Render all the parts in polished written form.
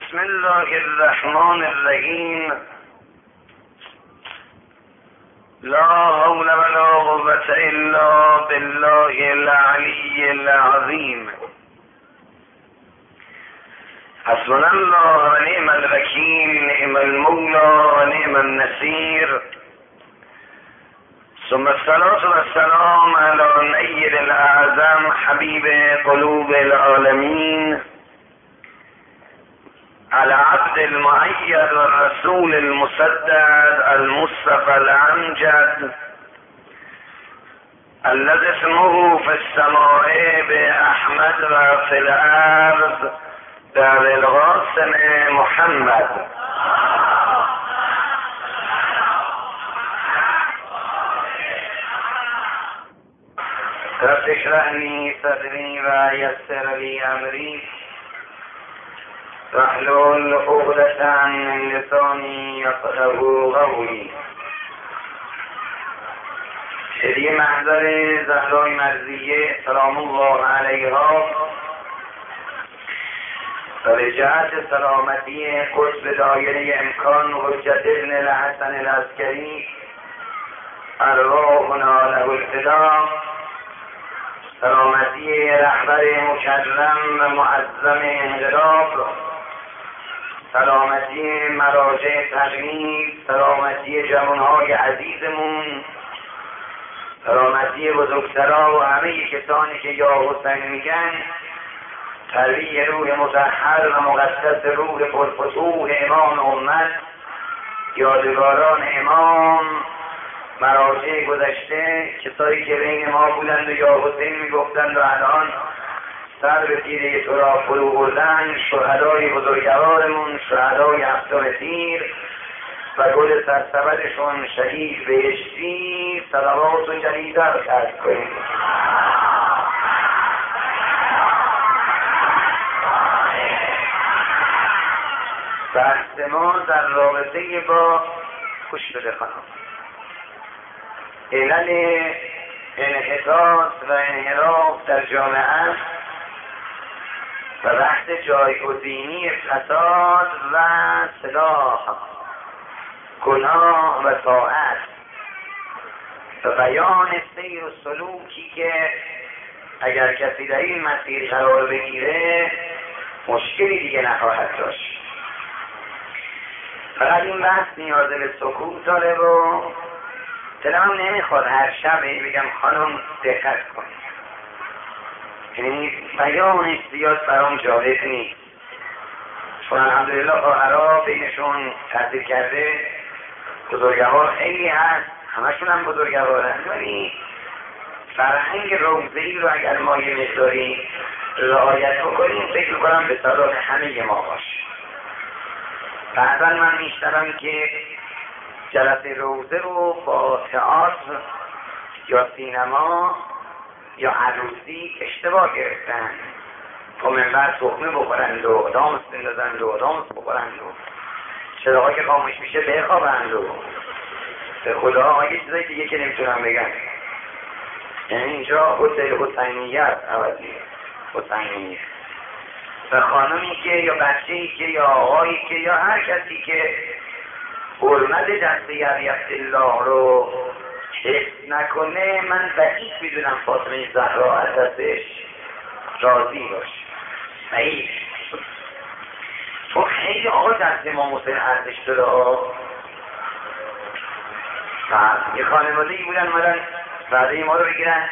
بسم الله الرحمن الرحیم. لا حول ولا قوة الا بالله العلی العظیم. حسبنا الله و نعم الوکیل، نعم المولی و نعم النصیر. ثم الصلاة والسلام على نیر الاعظم حبیب قلوب العالمین، على عبد المؤيد والرسول المسدد المصطفى الامجد الذي اسمه في السماء باحمد و في الارض بأبي القاسم محمد. رب اشرح لي صدري ويسر لي امري واحلل عقدة من لساني يفقهوا قولي. هدیه محضر زهرای مرضیه سلام الله علیها و به جهت سلامتی قطب دایره امکان حجت ابن الحسن العسکری ارواحنا له الفدا، سلامتی رهبر مکرم و معظم انقلاب، سلامتی مراجع تغییر، سلامتی جوانهای عزیزمون، سلامتی بزرگترا و همه کسانی که یا حسین میگن، ترویح روح مطهر و مقدس روح پرفتوح امام امت، یادگاران امام، مراجع گذشته، کسایی که بین ما بودند و یا حسین میگفتند و الان سر به تیره تو را فرو بردن، شهدای بزرگوارمون، شهدای هفتم تیر و گل سرسبدشون شهید بهشتی، صلوات و جلیده رو خرج کنیم. بحث ما در رابطه با خوش بده خانم علل انحطاط و انحراف در جامعه و بحث جایگزینی فساد و صلاح، گناه و طاعت و بیان سیر و سلوکی که اگر کسی در این مسیر قرار بگیره مشکلی دیگه نخواهد داشت. فقط این بحث نیاز به سکوت داره و دلم نمیخواد هر شب بگم خانم دقت کن، یعنی بیانش زیاد برام جالب نیست، چون الحمدلله خواهرها بینشون تحصیل کرده بزرگوار خیلی هست، همشون هم بزرگوارن، ولی فرهنگ روزه‌ای رو اگر ما یه مقداری رعایت بکنیم فکر میکنم به صلاح همه ما باشه. بعضا من میشنوم که جلسه روزه رو با تئاتر یا سینما یا عروسی اشتباه گرفتن، تا منبر تخمه بخورند و دامس بندازند و دامس بخورند و چراغا که خاموش میشه بخوابند و به خدا یه چیزای دیگه که نمیتونم بگم. یعنی اینجا هتل حسینیت عوضی حسینیه و خانمی که یا بچه‌ای که یا آقایی که یا هر کسی که حرمت دست ابی عبدالله رو حفظ نکنه، من بعید میدونم فاطمه زهرا از دستش راضی باشه. بعید، چون خیلی آقا دست امام حسین ارزش داره. یه خانواده‌ای بودن اومدن وعده ما رو بگیرن،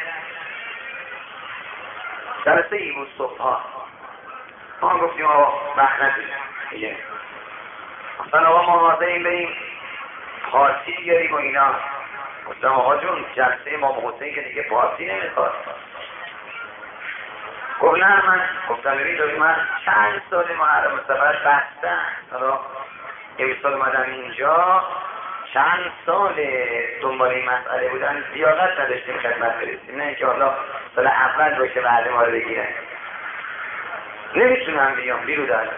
جلسه ای بود صبحا، ما گفتیم آقا وقت نداریم، گفتن آقا ما حاضریم بریم پارتی بیاریم و اینا. گفتم آقا جون جلسه امام حسین که دیگه پارتی نمیخواد. گفت نه من گفتم ببین من چند سال محرم سفر بستم، حالا یه سال اومدم اینجا، چند سال دنبال این مسئله بودن، زیادت نداشتیم خدمت برسیم، نه اینکه حالا سال اول باشه بعد ما رو بگیرن. نمیتونم بیام بیرو دارم،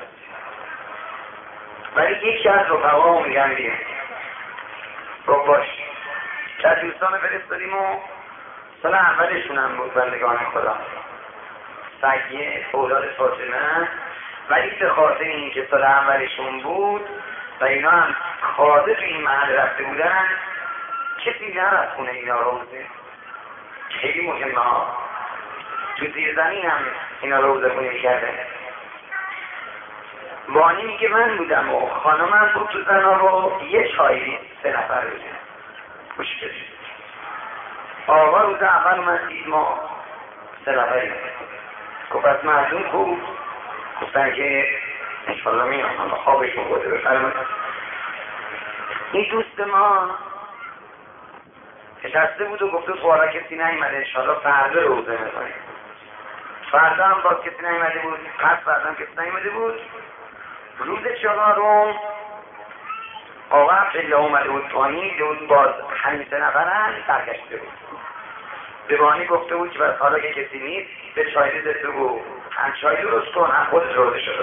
ولی یکی از رفقا میگن بیام. گفت باش. که دوستان فرستادیم و سال اولشون هم بود بندگان خدا، سگیه اولاد فاطمه ولی به خاطر اینکه سال اولشون بود و اینا هم خاطر تو این محل رفته بودن، کسی نرفت خونه اینا روزه. خیلی مهمه ها. تو زیر زمین هم اینا روزه خونی میکردن. بانی میگه من بودم و خانمم بود تو زنا رو یه چایی 3 نفر روزه خوش کشید. آقا روز اول اومد دید ما 3 نفری. گفت از مردم خوب گفتن که انشالله میام خوابشون بوده بفرمایید. این دوست ما نشسته بود و گفته تو حالا کسی نیومده انشالله فردا روزه میکنیم. فردا هم باز کسی نیومده بود، پس فردا هم کسی نیومده بود. روز 4 آقا عبدالله اومده بود پایین بود، باز همین 3 نفرن برگشته بود. به بانی گفته بود که بس حالا که کسی نیست به چای دست بگو هم چای درست کن هم خود روزه شده.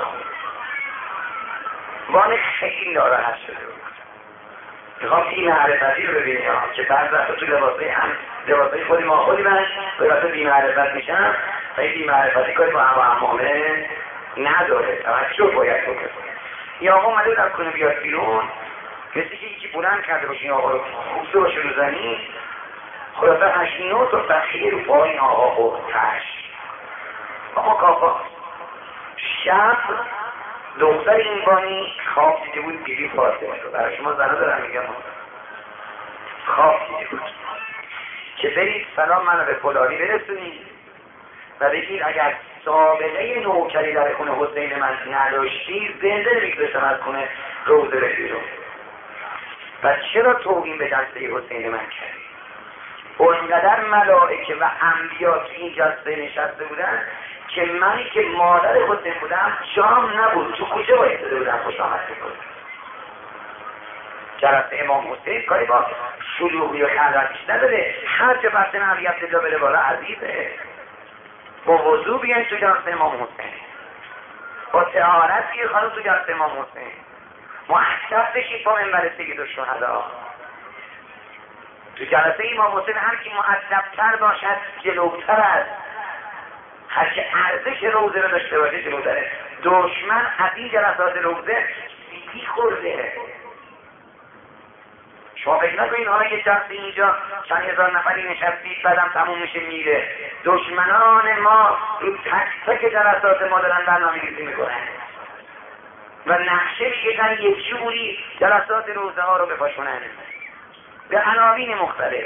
بانی خیلی ناراحت شده بود. میخوام این معرفتی رو ببینیم که بعض وقتا تو لباسای خودی ما خودی من به وقت بی‌معرفت میشم و این بی‌معرفتی کاری با همه نداره. توجه باید بکنه. این آقا اومده بود از خونه بیاد بیرون، کسی که یکی بلند کرده باشه این آقا رو خوبزه باشه رو زمین، خلاصه 8-9 تا تخیه رو پای این آقا خوردش. آقا کافا شب دختر این بانی خواب دیده بود بیبی فاطمه رو. برای شما زنه دارم میگم خواب دیده بود که برید سلام منو به فلانی برسونید و بگید اگر سابقه نوکری در خونه حسین من نداشتی زنده نمیگذاشتم از خونه روزه بگیرم. و چرا توهین به دسته حسین من کردی؟ اونقدر ملائکه و انبیا که این جلسه نشسته بودن که منی که مادر حسین بودم جام نبود، تو کوچه باید داده بودم خوش آمد بکنم. جلسه امام حسین کاری با شلوغی و خلوتیش نداره. هر چه پس نبی عبدالله بره بالا عزیزه، با وضوع بیاین تو جلسه امام حسین، با طهارت بیاین خانم تو جلسه امام حسین، محسب بشید با منبر سید الشهدا. تو جلسه امام حسین هر کی مؤدب‌تر باشد جلوتر است، هر که ارزش روزه رو داشته باشه جلوتره. دشمن از این جلسات روزه سیتی خورده. شما فکر نکنید حالا که جلسه اینجا چند هزار نفری نشستید بعدم تموم میشه میره. دشمنان ما رو تک تک جلسات ما دارن برنامه‌ریزی میکنن و نقشه میکشن یک جوری جلسات روزه ها رو بپاشونن به عناوین مختلف.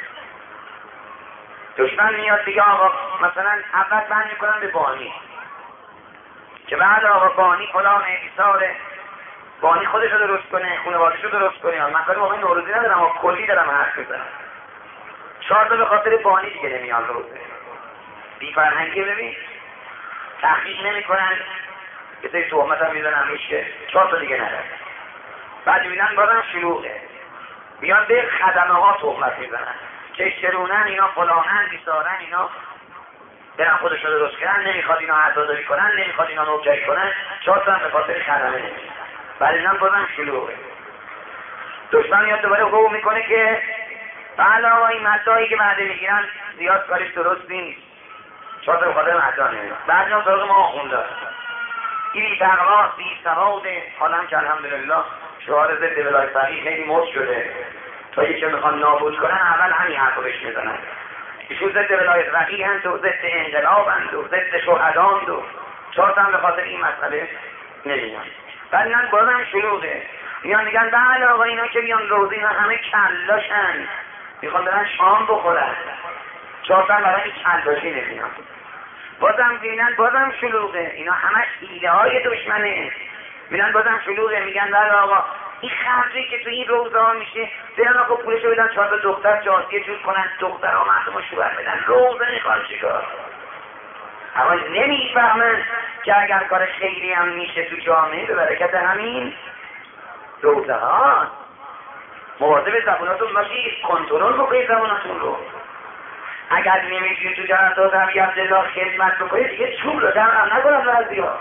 دشمن میاد دیگه آقا مثلا اول بند میکنن به بانی که بعد آقا بانی فلان ایثاره، بانی خودش رو درست کنه، خانواده‌اش رو درست کنه. من کاری با من نوروزی ندارم اما کلی دارم حرف میزنم. 4 تا به خاطر بانی دیگه نمیان روزه. بی فرهنگی ببین تحقیق نمیکنن، یه سری تهمت هم میزنن روش که 4 تا دیگه نداره. بعد میبینن بازم شلوغه، بیان به خدمه ها تهمت میزنن که شرونن اینا فلانن بیسارن اینا برن خودش رو درست کنن، نمیخواد اینا عزاداری کنن، نمیخواد اینا نوکری کنن. 4 تا هم به خاطر خدمه نمیزنن. بعد اینا بازم شلوغه. دشمن میاد دوباره قوم میکنه که بله آقا این مدعایی که بعد میگیرن زیاد کارش درست نیست، 4 تا به خاطر مدعا نمیزنن. بعد اینا سراغ ما خونده این تقوا بی سواده. حالا که الحمدلله شعار ضد ولای فقیه خیلی مد شده، تا یکی میخوان نابود کنن اول همین حرفو بهش میزنن. ایشون ضد ولایت فقیه هست و ضد انقلاب هست و ضد شهداند و 4 تا هم به خاطر این مسئله نمیان. بعد اینا بازم شلوغه، میان میگن بله آقا اینا که بیان روزه اینا همه کلاشن میخوان برن شام بخورن، 4 تا برای این کلاشی نمیان. بازم بینن بازم شلوغه، اینا همش ایده های دشمنه. میرن بازم شلوغه، میگن بله آقا این خرجی که تو این روزه ها میشه برن آقا پولشو بدن 4 تا دختر جاسیه جور کنن، دخترها مردم شوهر بدن، روزه میخوان چیکار؟ اما نمیفهمن که اگر کار خیری هم میشه تو جامعه به برکت همین روزه ها. مواظب زبوناتون باشید، کنترل بکنید زبوناتون رو. اگر نمیتونید تو جلسات حبیب عبدالله خدمت بکنید دیگه چوب رو جمع نکنن بعضی‌ها.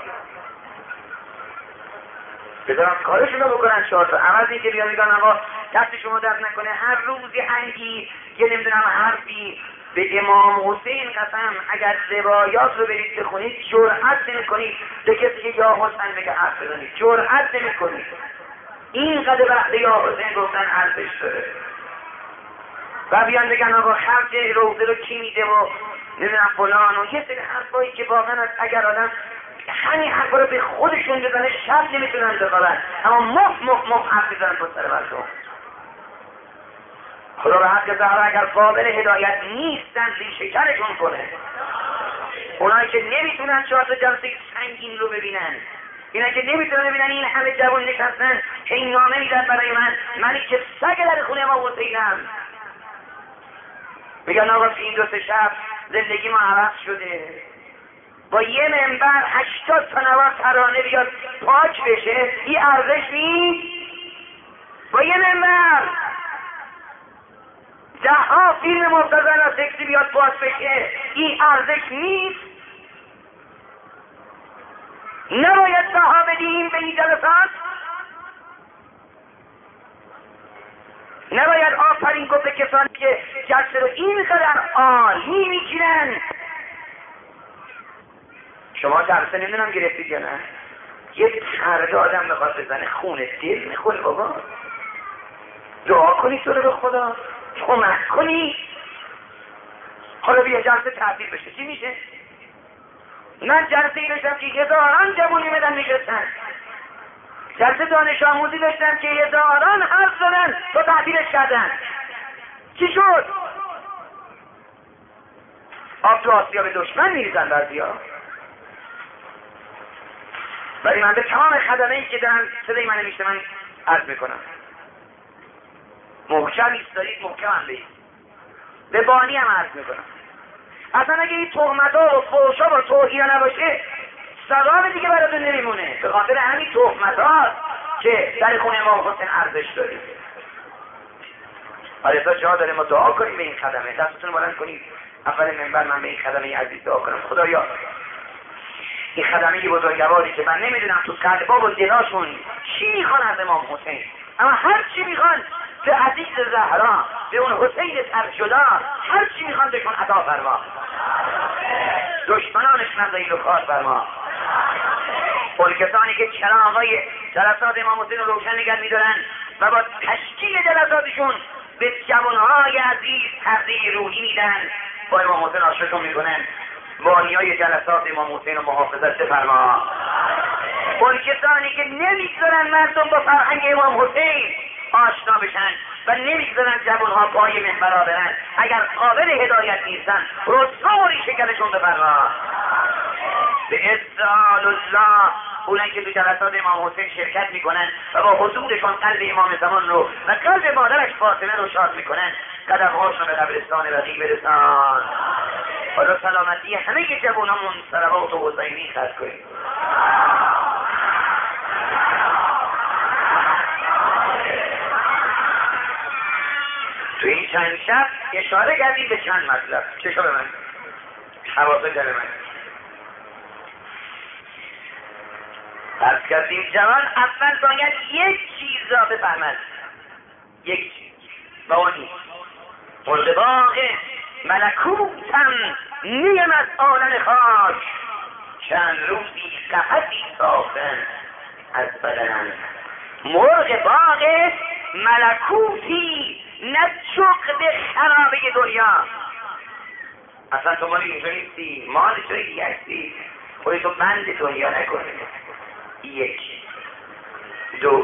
بذارن کارشون رو بکنن 4 تا. عوضی که بیان میگن آقا دست شما درد نکنه هر روزی هنگی که نمیدونم حرفی به امام حسین قسم اگر روایات رو برید بخونید جرأت نمی‌کنید به کسی که یا حسین بگه حرف بزنید، جرأت نمی‌کنید. اینقدر وقت یا حسین گفتن ارزش داره و بیان بگن آقا خرج روزه رو کی میده و نمیدونم فلان و یه سری حرفایی که واقعا اگر آدم همین حرفا رو به خودشون بزنه شب نمیتونن بخوابن، اما مف حرف بزنن با سر مردم. خدا به حق زهرا اگر قابل هدایت نیستن ریشه‌کنشون کنه. اونایی که نمیتونن 4 تا جلسه سنگین رو ببینن، اینا که نمیتونن ببینن این همه جوان نشستن که این نامه میدن برای منی که سگ در خونه ما حسینم، میگن آقا این 2-3 شب زندگی ما عوض شده، با یه منبر 80 تا نواز ترانه بیاد پاک بشه، این ارزش نیست؟ با یه منبر 10 فیلم مبتذل و سکسی بیاد پاک بشه، این ارزش نیست؟ نباید بها بدیم به این جلسات؟ نباید آفرین گفت به کسانی که جلسه رو اینقدر عالی میگیرن؟ شما جلسه نمیدونم گرفتید یا نه؟ یه فرد آدم میخواد بزنه خونه دل میخوره بابا. دعا کنی تو رو به خدا، کمک کنی. حالا بیا جلسه تعطیل بشه چی میشه؟ من جلسه ای داشتم که هزاران جوون میمدن میشستن، جلسه دانش آموزی داشتم که هزاران حرف زدن تو تعطیلش کردن. چی شد؟ آب تو آسیا به دشمن میریزن بعضیا. ولی من به تمام خدمه‌ای که دارن صدای من میشنون عرض میکنم محکم ایستارید، محکم هم بید. به بانی هم عرض میکنم اصلا اگه این تهمت‌ها و فحشا و توهین نباشه ثواب دیگه براتون نمیمونه. به خاطر همین تهمت‌ها که در خونه امام حسین ارزش داره. حالا جا داره ما دعا کنیم به این خدمه. دستتون بلند کنید اول منبر من به این خدمه عزیز دعا کنم. خدایا این خدمه بزرگواری که من نمیدونم تو قلب‌ها و دلاشون چی میخوان از امام حسین، اما هر چی میخوان به عزیز زهرا، به اون حسین سرجدا، هر چی میخوان بهشون عطا فرما. دشمنانش نذاری رو کار فرما. اون کسانی که چراغای جلسات امام حسین رو روشن نگه میدارن و با تشکیل جلساتشون به جوانهای عزیز تغذیه روحی میدن، با امام حسین آشناشون میکنن. بانیای جلسات امام حسین رو محافظت فرما. اون کسانی که نمیگذارن مردم با فرهنگ امام حسین آشنا بشن و نمیگذارن جوانها پای منبرها برن، اگر قابل هدایت نیستن رسوا و ریشه‌کنشون بفرما. به اذن الله اونایی که تو جلسات امام حسین شرکت میکنن و با حضورشون قلب امام زمان رو و قلب مادرش فاطمه رو شاد میکنن، قدم‌هاشون به قبرستان بقیع برسان. حالا سلامتی همه جوانامون صلوات و حسینی خرج کنیم. تو این چند شب اشاره کردیم به چند مطلب. چشو به من، حواست دل من. از کردیم جوان اول باید یک چیز را بفهمد، یک چیز و اون نیست مرد باغ ملکوتم نیم از عالم خاک، چند روزی قفسی ساختن از بدنم. مرغ باغ ملکوتی نه چقد خرابه دنیا. اصلا تو مالی اینجا نیستی، مال توی دیگه هستی، خودتو بند دنیا نکنی. یک. دو،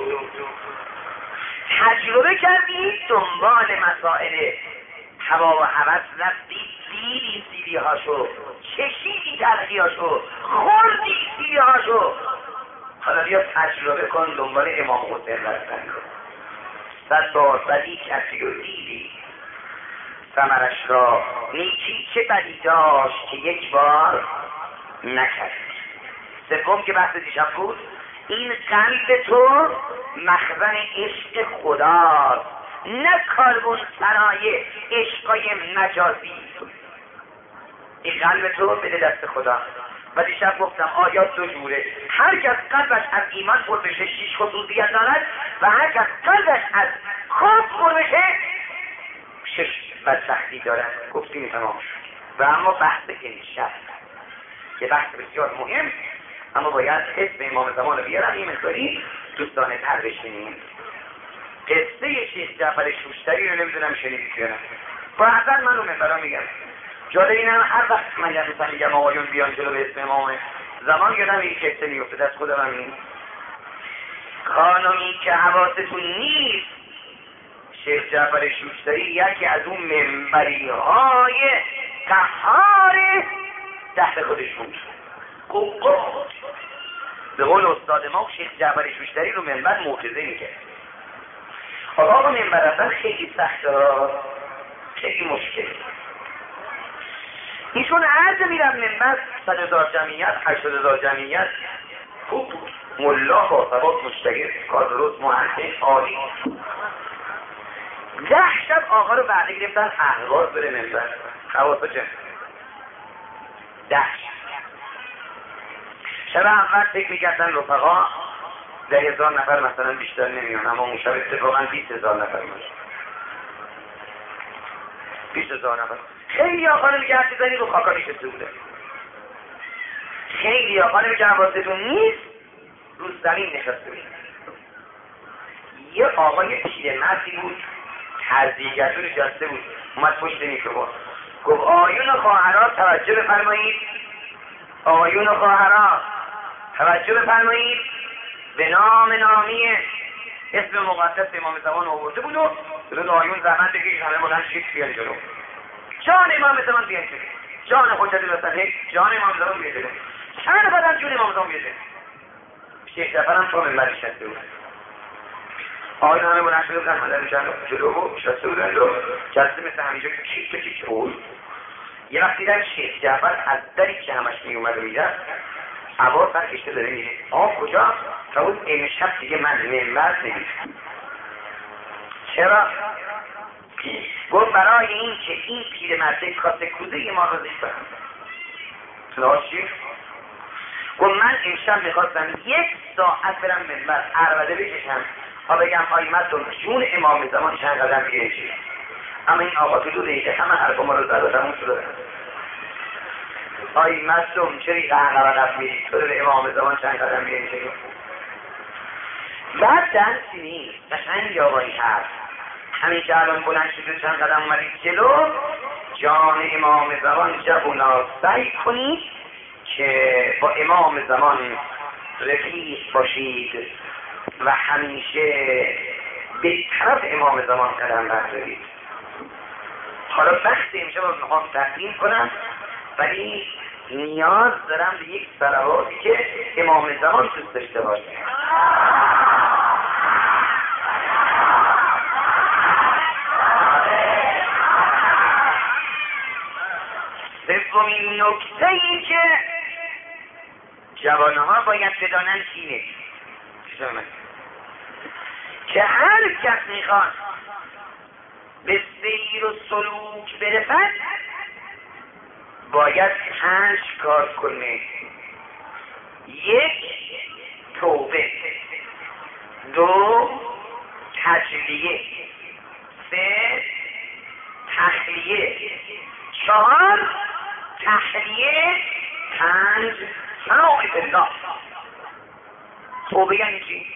تجربه کردی دنبال مسائل هوا و هوس رفتی، دیدی سیدی هاشو، چشیدی تلخی هاشو، خوردی سیدی هاشو. حالا بیا تجربه کن دنبال امام حسین رفتن کن. 100 بار بدی کسی رو دیدی، ثمرش را نیکی چه بدی داشت که یک بار نکرد. سوم که بحث دیشب بود، این قلب تو مخزن عشق خداست، نه کاربون صنایع عشقای مجازی. این قلب تو بده دست خدا. و دیشب گفتم آیات 2 جوره، هر کس قلبش از ایمان پر بشه 6 خصوصیت دارد و هر کس قلبش از کفر پر بشه 6 بدبختی دارن. گفتیم تمام شد. و اما بحث امشب که بحث بسیار مهم، اما باید اسم امام زمان رو بیارم یه مقداری دوستانه تر بشینیم. قصه شیخ جعفر شوشتری رو نمیدونم شنیدید یا نه. بعضا من رو منبرا میگم. جالب اینم هر وقت من مثلا میگم آقایون بیان جلو به اسم امام زمان یادم این قصه میفته دست خودم هم این خانمی که حواستون نیست، شیخ جعفر شوشتری یکی از اون منبری های قهار دهر خودش بود. به قول استاد ما شیخ جعفر شوشتری رو منبر موعظه میکرد. آقا منبر اصلا خیلی سخته، خیلی مشکل. ایشون عرض میرم منبر 100,000 جمعیت 80,000 جمعیت خوب بود، ملا با ثبات مشتگل کار درست محقق عالی. 10 شب آقا رو وعده گرفتن اهواز بره منبر. حواسا چه 10 شب اول فکر میکردن رفقا 10,000 نفر مثلا بیشتر نمیان، اما اون شب اتفاقا 20,000 نفر میشه. 20,000 نفر. خیلی آقا میگه حرف بزنید رو خاکا نشسته بوده. خیلی آقا میگه حواستون نیست رو زمین نشسته بوده. یه آقای پیرمردی بود ترزیگتون نشسته بود، اومد پشت میکروفون گفت آیون خواهران توجه بفرمایید، آیون خواهران توجه بفرمایید، به نام نامی اسم مقدس امام زمان آورده بود و جلو آیون زحمت بگیرید همه بلند شید بیان جلو. جان امام زمان بیان جلو، جان حجت الاسلام، جان امام زمان بیان جلو. چند بدن جون امام زمان بیان جلو. شیخ جعفر هم تو منبر نشسته بود. آیون همه بلند شده بودن مدر جلو و نشسته بودن و جلسه مثل همیشه کیک بود. یه وقت دیدن شیخ جعفر از دری که همش می اومد و میرفت عباس سر کشته داره میره. کجا؟ تا اون امشب دیگه من منبر نمیرم. چرا؟ گفت برای این که این پیرمرد کاسه کوزه ما رو زشت برم. چی؟ گفت من امشب میخواستم 1 ساعت برم منبر عربده بکشم تا بگم آیمتون جون امام زمان چند قدم بیرشید، اما این آقا تو 2 دقیقه همه حرف ما رو زد و تموم شده. آیمتون چری قهقه رفت میرید تو به امام زمان چند قدم بیرشید. بعد دنسی نیست قشنگ آقایی هست همین که الان بلند شده چند قدم اومدید جلو، جان امام زمان جوونا سعی کنید که با امام زمان رفیق باشید و همیشه به طرف امام زمان قدم بردارید. حالا بحث امشب رو میخوام تقدیم کنم، ولی نیاز دارم به یک صلواتی که امام زمان دوست داشته باشه. سومین نکته ای که جوانها باید بدانن اینه که هر کس میخواد به سیر و سلوک برسد باید 5 کار کنه. 1 توبه، 2 تجلیه، 3 تخلیه، 4 تحلیه، 5 سناعت الله. توبه یعنی چی؟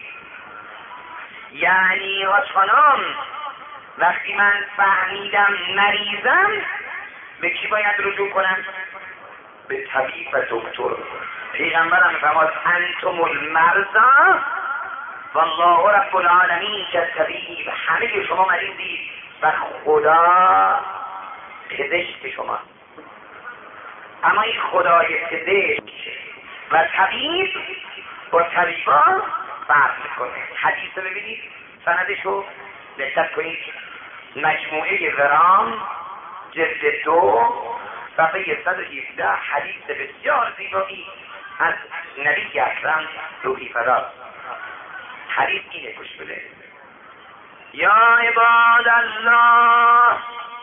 یعنی حاج خانم وقتی من فهمیدم مریضم به کی باید رجوع کنم؟ به طبیب و دکتر. پیغمبرم فرمود انتم المرضى والله رب العالمین كالطبیب. همه شما مریضید و خدا پزشک شما. اما این خدای پزشک و طبیب با طبیبا فرق میکنه. حدیث رو ببینید سندشو دقت کنید، مجموعه ورام جلد 2 صفحه 117 حدیث بسیار زیبایی از نبی اکرم روحی فراز. حدیث اینه، گوش بده. یا عباد الله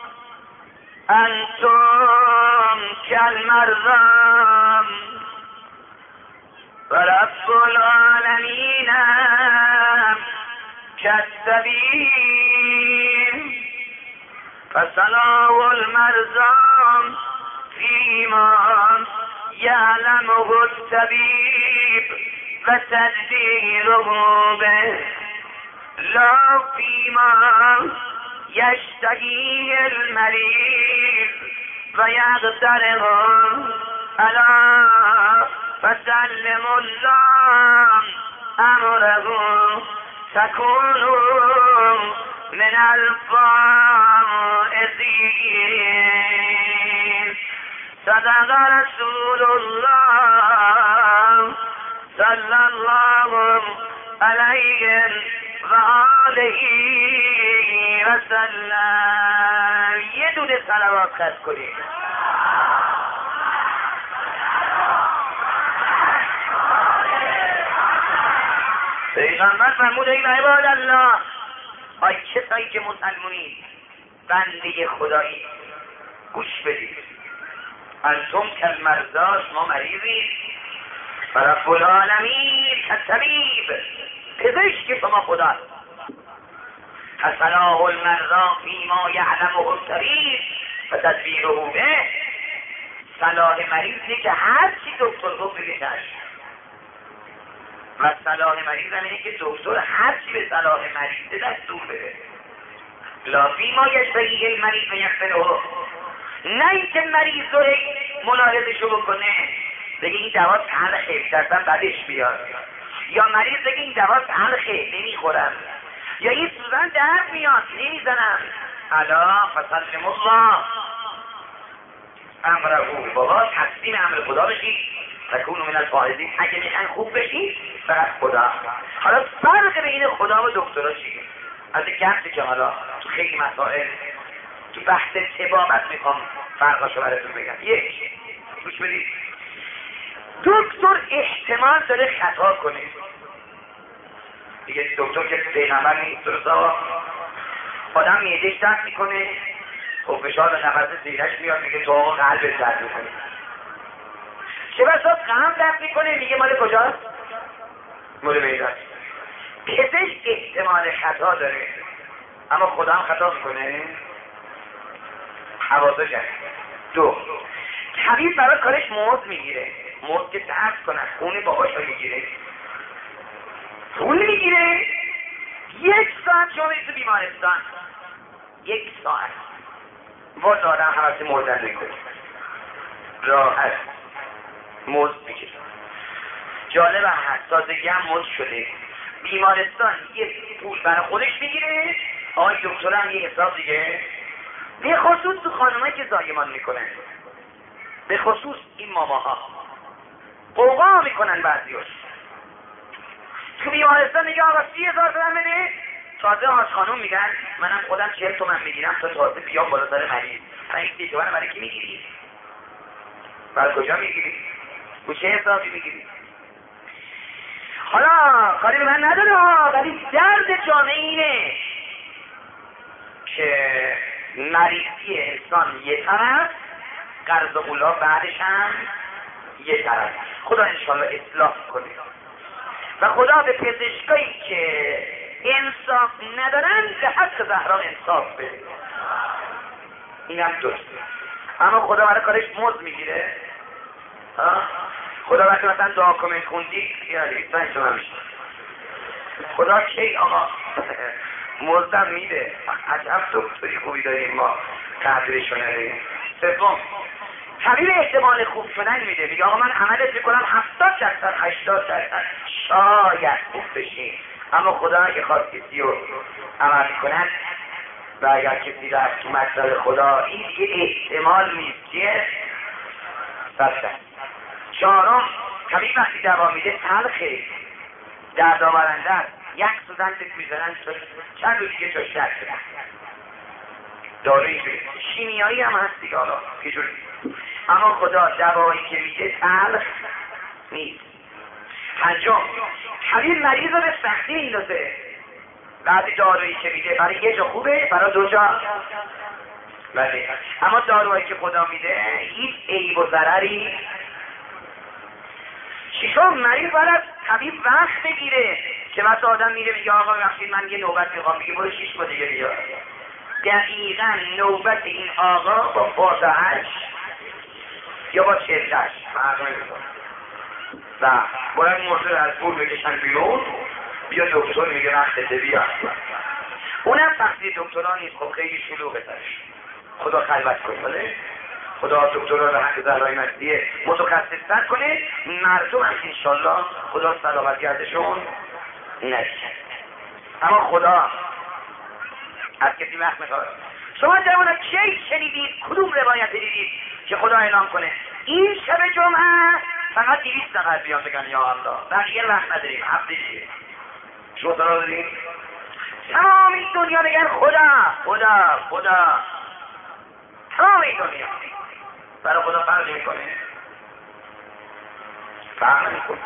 انتم کالمرضى و رب العالمین كالطبيب فصلاح المرضى فيما يعلمه الطبيب و تدبیره به لا فيما يشتهيه المريض و يقدره الا فسلم الله امره تكون من الفائزين صدق رسول الله صلی الله علیه و آله و سلم. یه دونه صلوات خط کنید. پیغمبر فرمود ای عباد الله، ای کسایی که مسلمونید بنده خدایی گوش بدید. انتم کالمرضی، شما مریضید، و رب العالمین کالطبیب، پزشک شما خداست. فصلاح المرضی فیما یعلمه الطبیب و تدبیره به، صلاح مریضی که هر چی دکتر گفت بگه چشم، و صلاح مریض هم اینه که دکتر هر چی به صلاح مریض دستور بده. لا فیما یشتهیه المریض یقبله، نه اینکه مریض رو ملاحظه‌شو بکنه بگه این دوا تلخه درستم بعدش بیاد، یا مریض بگه این دوا تلخه نمیخورم، یا این سوزن درد میاد نمیزنم. الا فسلم الله امره، بابا تسلیم امر خدا بشید، تکونوا من الفائزین. اگه میخواین خوب بشید فقط خدا. حالا فرق بین خدا و دکترها چیه؟ از گرد که حالا تو خیلی مسائل تو بحث طبابت میخوام فرقاشو براتون بگم. یک، گوش بدید، دکتر احتمال داره خطا کنه دیگه. دکتر که پیغمبر نیست، درسته؟ آدم میدهش درد میکنه، خب فشار به نفس سینه‌اش میاد، میگه تو قلبت درد میکنه. چه بسا قلب درد میکنه، میگه مال کجاست؟ مال معده‌ست. پزشک احتمال خطا داره، اما خدا هم خطا میکنه. حواسش هست. دو، طبیب برای کارش مزد میگیره، مزد که درد کنه، خون باباشو میگیره، پول میگیره. 1 ساعت شما برید تو بیمارستان، 1 ساعت والا آدم حواسه مردن میکنه، راحت مزد میگیره. جالب هست، تازگی هم مزد شده، بیمارستان یه پول برای خودش میگیره، آقای دکتر هم یه حساب دیگه. به خصوص تو خانمایی که زایمان میکنن، به خصوص این ماماها قوقا میکنن، بعضیاش تو بیمارستان میگه آقا 30,000 تومان بده، تازه آج خانوم میگن منم خودم 40 تومن میگیرم تا تازه بیام بالا سر مریض. من این 30 تومن برای کی میگیری؟ برای کجا میگیری؟ و چه حسابی میگیری؟ حالا کاری به من نداره ها، ولی درد جامعه اینه که مریضی انسان یه طرف، قرض و قولا بعدش هم یه طرف. خدا انشاءالله اصلاح کنه و خدا به پزشکایی که انصاف ندارن به حق زهرا انصاف بده. این هم درست. اما خدا برای کارش مزد میگیره. خدا برای مثلا دعا کامنت خوندی یعنی 5 تومن میشه. خدا کی آقا مزدم میده. عجب دکتری خوبی داریم ما، قدرشو نداریم. سوم، طبیب احتمال خوب شدن میده، میگه آقا من عملت میکنم 70% 80% شاید خوب بشی. اما خدا اگه خواست کسی رو عمل کنن و اگر کسی رفت تو مطلب خدا، این دیگه احتمال نیست که 100%. چهارم، طبیب وقتی دوا میده تلخه، درد آورنده است. 1 سوزن به میزنن چند روز دیگه جاش درد شده. دارویی شیمیایی هم هست دیگه، حالا یه جوری. اما خدا دوایی که میده تلخ نیست. پنجم، طبیب مریض رو به سختی میندازه. بعضی دارویی که میده برای یه جا خوبه، برای 2 جا بله. اما دارویی که خدا میده هیچ عیب و ضرری. ششم، مریض باید طبیب وقت بگیره که مثلا آدم میره میگه آقا ببخشید من یه نوبت میخوام، میگه برو 6 ماه دیگه بیا. دقیقا نوبت این آقا با فاتحه‌اش یا با چهله‌اش فرق نمی‌کنه و باید مرده از پول بکشن بیرون، بیا دکتر میگه وقتته بیا. اونم تقصیر دکترها نیست، خب خیلی شلوغه سرش، خدا خلوت کنه، بله؟ خدا دکترها رو حق زهرای مسیح متخصص‌تر کنه، مردم هم انشالله خدا سلامت گردشون نشه. اما خدا از کسی وقت میخواد. شما جوانا کی شنیدید کدوم روایت دیدید که خدا اعلام کنه این شب جمعه فقط 200 نفر بیان بگن یا الله، بقیه وقت نداریم، هفته چیه؟ شما سلام داریم؟ تمام این دنیا بگن خدا خدا خدا، تمام این دنیا برای خدا فرق میکنه؟ فرق نمیکنه.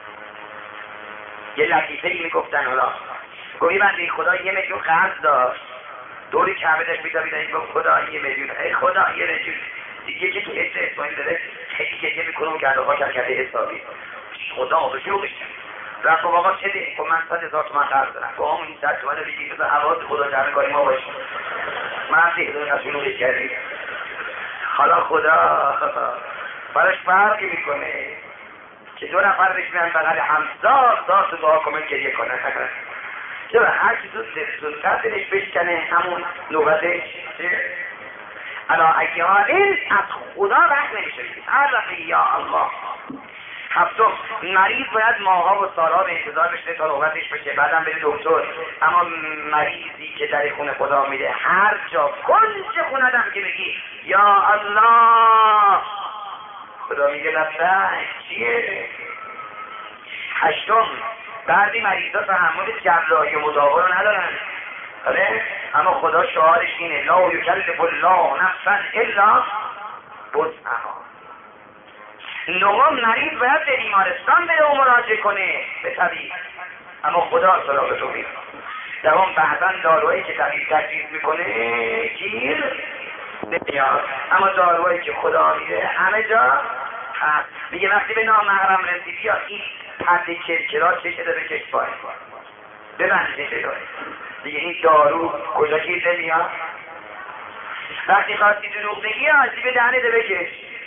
یه لطیفه‌ای میگفتن حالا گویی بنده خدا 1 میلیون قرض داشت، دوری کعبه داشت می‌دوید، گفت خدا 1 میلیون، ای خدا 1 میلیون دیگه که تو حس اسماعیل داره خیلی گریه میکنه و گرده‌ها کرده حسابی، خدا آبشو بشه رفت آقا چه ده؟ خب من 100,000 تومان قرض دارم. گفت این 100 تومان بگید بذار حواس خدا جمع کاری ما باشه، من 10,000 از شلوغش کردیم. حالا خدا براش فرقی میکنه که 2 نفر بشینن بغل همسار داست و دعا کنن گریه کنن، چرا هر چی زودتر دلش بشکنه همون نوبتش علا ایالین از خدا رحم نمیشه. هر وقت یا الله. هفتم، مریض باید ماها و سالها به انتظار بشه تا نوبتش بشه، بعدم بره دکتر. اما مریضی که در خونه خدا میره هر جا کنج خوندم که بگی یا الله خدا میگه لبیک چیه؟ هشتم، بعضی مریضا تحمل جراحی و مداوا رو ندارن، بله؟ اما خدا شعارش اینه لا یکلف الله نفسا الا وسعها. نهم، مریض باید به بیمارستان بره و مراجعه کنه به طبیب، اما خدا سراغ تو میره. دهم، بعضا داروهایی که طبیب تجویز میکنه گیر نمیاد، اما داروهایی که خدا میده همه جا هست. میگه وقتی به نامحرم رسیدی یا این پرده کرکرا چشه داره کش پای ببند چشه داره دیگه این دارو کجا گیر نمیاد. وقتی خواستی دروغ بگی آسیب دهنه ده بکش،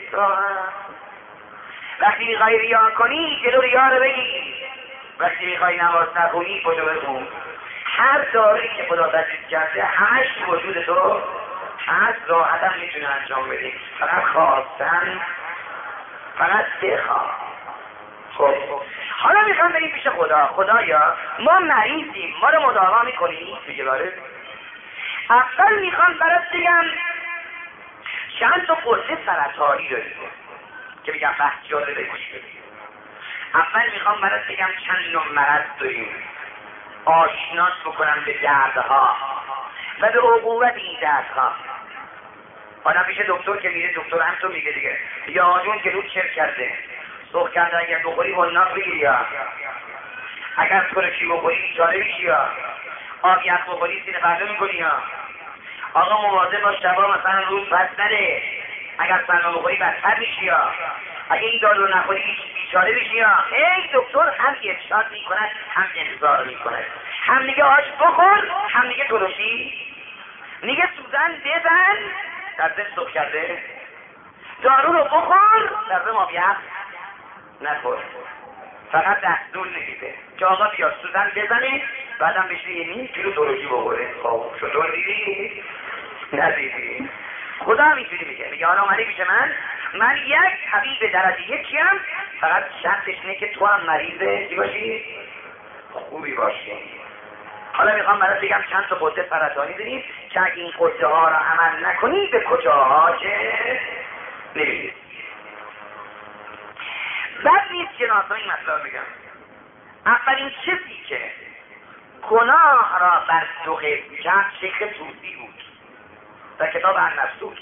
وقتی میخوای ریا کنی جلو ریا رو بگی، وقتی میخوای نماز نخونی پشو بخون. هر دارویی که خدا تجویز کرده همش تو وجود تو هست، راحت هم میتونه انجام بدی، فقط خواستن، فقط بخواه. خب حالا میخوام بریم پیش خدا. خدایا ما مریضیم، ما رو مداوا میکنی؟ میگه بله. اول میخوام برات بگم چند تا قرص سرطانی داریم که میگم بحث جالبه گوش بدید. اول میخوام برات بگم چند نوع مرض داریم، آشناس بکنم به دردها و به عقوبت این دردها. آدم پیش دکتر که میره، دکتر هم تو میگه دیگه یا آجون که رود چرک کرده، سرخ کرده، اگر بخوری ونناک بگیری یا اگر ترشی بخوری بیچاره میشی یا آب یخ بخوری سینه فردا میکنی یا آقا مواظب باش شبا مثلا روز بس نده، اگر سرما بخوری بدتر میشی یا اگه این دارو نخوری بیچاره میشی یا. ای دکتر هم ارشاد میکند هم انتظار میکند، هم میگه آش بخور هم میگه ترشی، میگه سوزن بزن در ذهن سرخ کرده، دارو رو بخور در ذهن آب یخ نخور. فقط دستور نمیده که آقا بیا سوزن بزنه بعدم بشه یه 0.5 کیلو ترشی بخوره. خب شطور دیدی؟ ندیدی؟ خدا هم اینجوری میگه حالا اومدی پیش من یک طبیب درجه 1 هم، فقط شرطش اینه که تو هم مریضه چی باشی؟ خوبی باشی. حالا میخوام برات بگم چند تا قطعه سرطانی داریم که اگه این قطعه ها رو عمل نکنی به کجاها که نمیرید. بد نیست که ناسا این مطلب بگم. اولین چیزی که گناه را بر 2 قسم کرد شیخ توسی بود در کتاب النفسوس.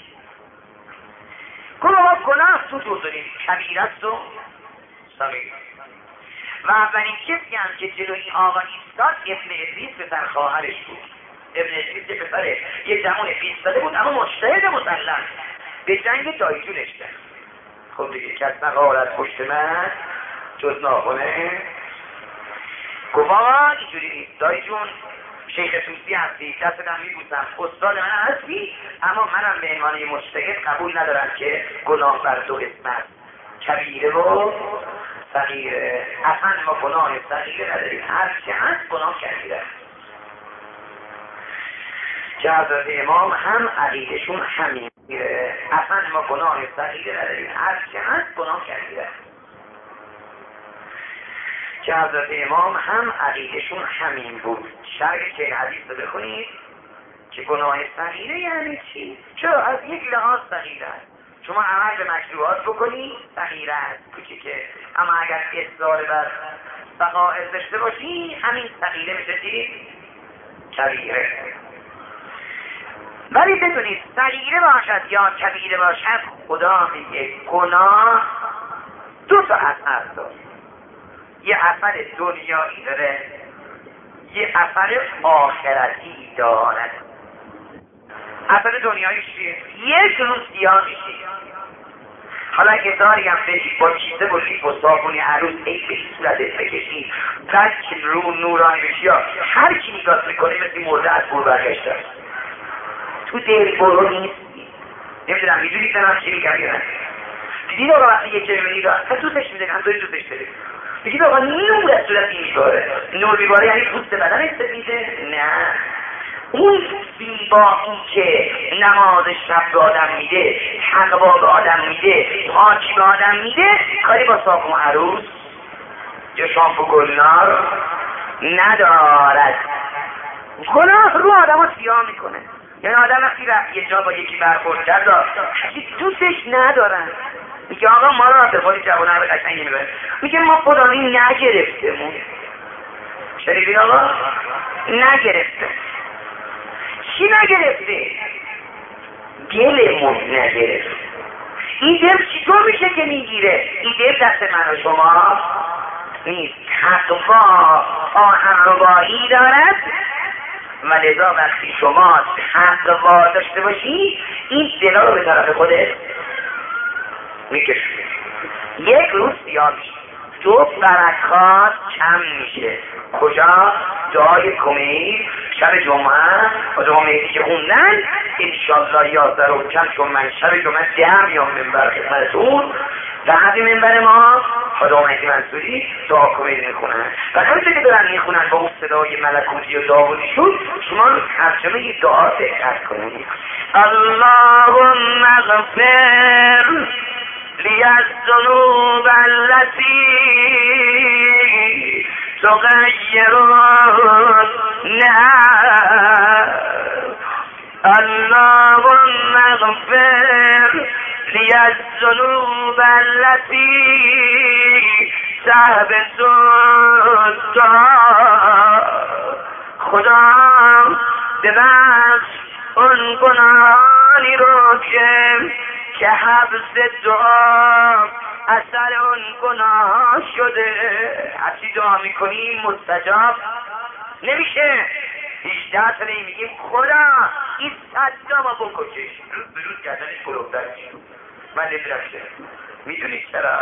گناه تو داریم، کبیره است و صغیر. و اولین کسی هم که جلوی این آقا ایستاد ابن ادریس پسر خواهرش بود. ابن ادریس که پسر یه جوان 20 ساله بود اما مجتهد مسلم، به جنگ دایجونش کرد. خب دیگه کس نقال از پشت من جز ناخنه. گفت آقا اینجوری نیست دایجون، شیخ توسی هستی، دستم میبوسم، استاد من هستی، اما منم به عنوان مجتهد قبول ندارم که گناه بر دو قسم است، کبیره و صغیره. اصلا ما گناه صغیره نداریم، هر چه هست گناه کبیره. که حضرت امام هم عقیدشون همین میره، اصلا ما گناه صغیره نداریم، هر چه هست گناه کبیره. که حضرت امام هم عقیدشون همین بود. شرح که حدیث رو بخونید که گناه صغیره یعنی چی؟ چرا از یک لحاظ صغیره است. شما عمل به مشروعات بکنی صغیره است، کوچیکه، اما اگر اصرار بر بقاء داشته باشی همین صغیره میشه چی؟ کبیره. ولی بدونید صغیره باشد یا کبیره باشد، خدا میگه گناه دو تا اثر داره، یه اثر دنیایی داره، یه اثر آخرتی دارد. اثر دنیایی چیه؟ یک روز سیاه میشی. حالا که داری هم بشی با چیزه باشی با صابونی عروس ای به صورتت بکشی، بعد که رو نورانی بشی ها، هر کی نگاه میکنه مثل مرده از گور برگشته تو دل برو نیستی. نمیدونم میدونی کنم چی میگم یا نه؟ دیدید آقا وقتی یک جایی میدید تا دوستش میده، هم دوری دوستش داره، بگید آقا نور از صورت میباره. نور میباره یعنی پوست بدن سفیده؟ نه، اون زیبایی که نماز شب به آدم میده، تقوا به آدم میده، پاکی به آدم میده، کاری با صابون عروس یا شامپو گلنار ندارد. گناه رو آدم ها سیاه میکنه. یعنی آدم وقتی رفت یه جا با یکی برخورد کرد دوستش ندارن، میگه آقا ما رو رفته خودی جوانه به قشنگی میبره، میگه ما فلانی نگرفتمون. شریفین آقا نگرفته. چی نگرفته؟ دلمون نگرفته. این دل چطور میشه که میگیره؟ این دل دست من و شما نیست. تقوا آهنربایی دارد و لذا وقتی شما تقوا داشته باشی این دلا رو به طرف خودت میکشی. یک روز سیاه میشه، دو برکات کم میشه. کجا؟ دعای کمیل شب جمعه و جمعه که خوندن انشالله 11 رو کم، چون من شب جمعه 10 میام منبر خدمتتون و از این منبر ما خدا مهدی منصوری دعا کمیل میخونن و همینطور که دارن میخونن با اون صدای ملکوتی و داودیشون شما رو ترجمه یه دعا دقت کنید. اللهم اغفر لی الذنوب التي تغير اللهم اغفر لی الذنوب التي تهبط خدا ببخش اون گناهانی رو که حبس دعا اثر اون گناه شده. هرچی دعا میکنیم مستجاب نمیشه. 18 ساله میگیم خدا این صدامو بکشش، روز به روز گردنش گلوبتر میشه. من نمیدونم چه میدونید چرا؟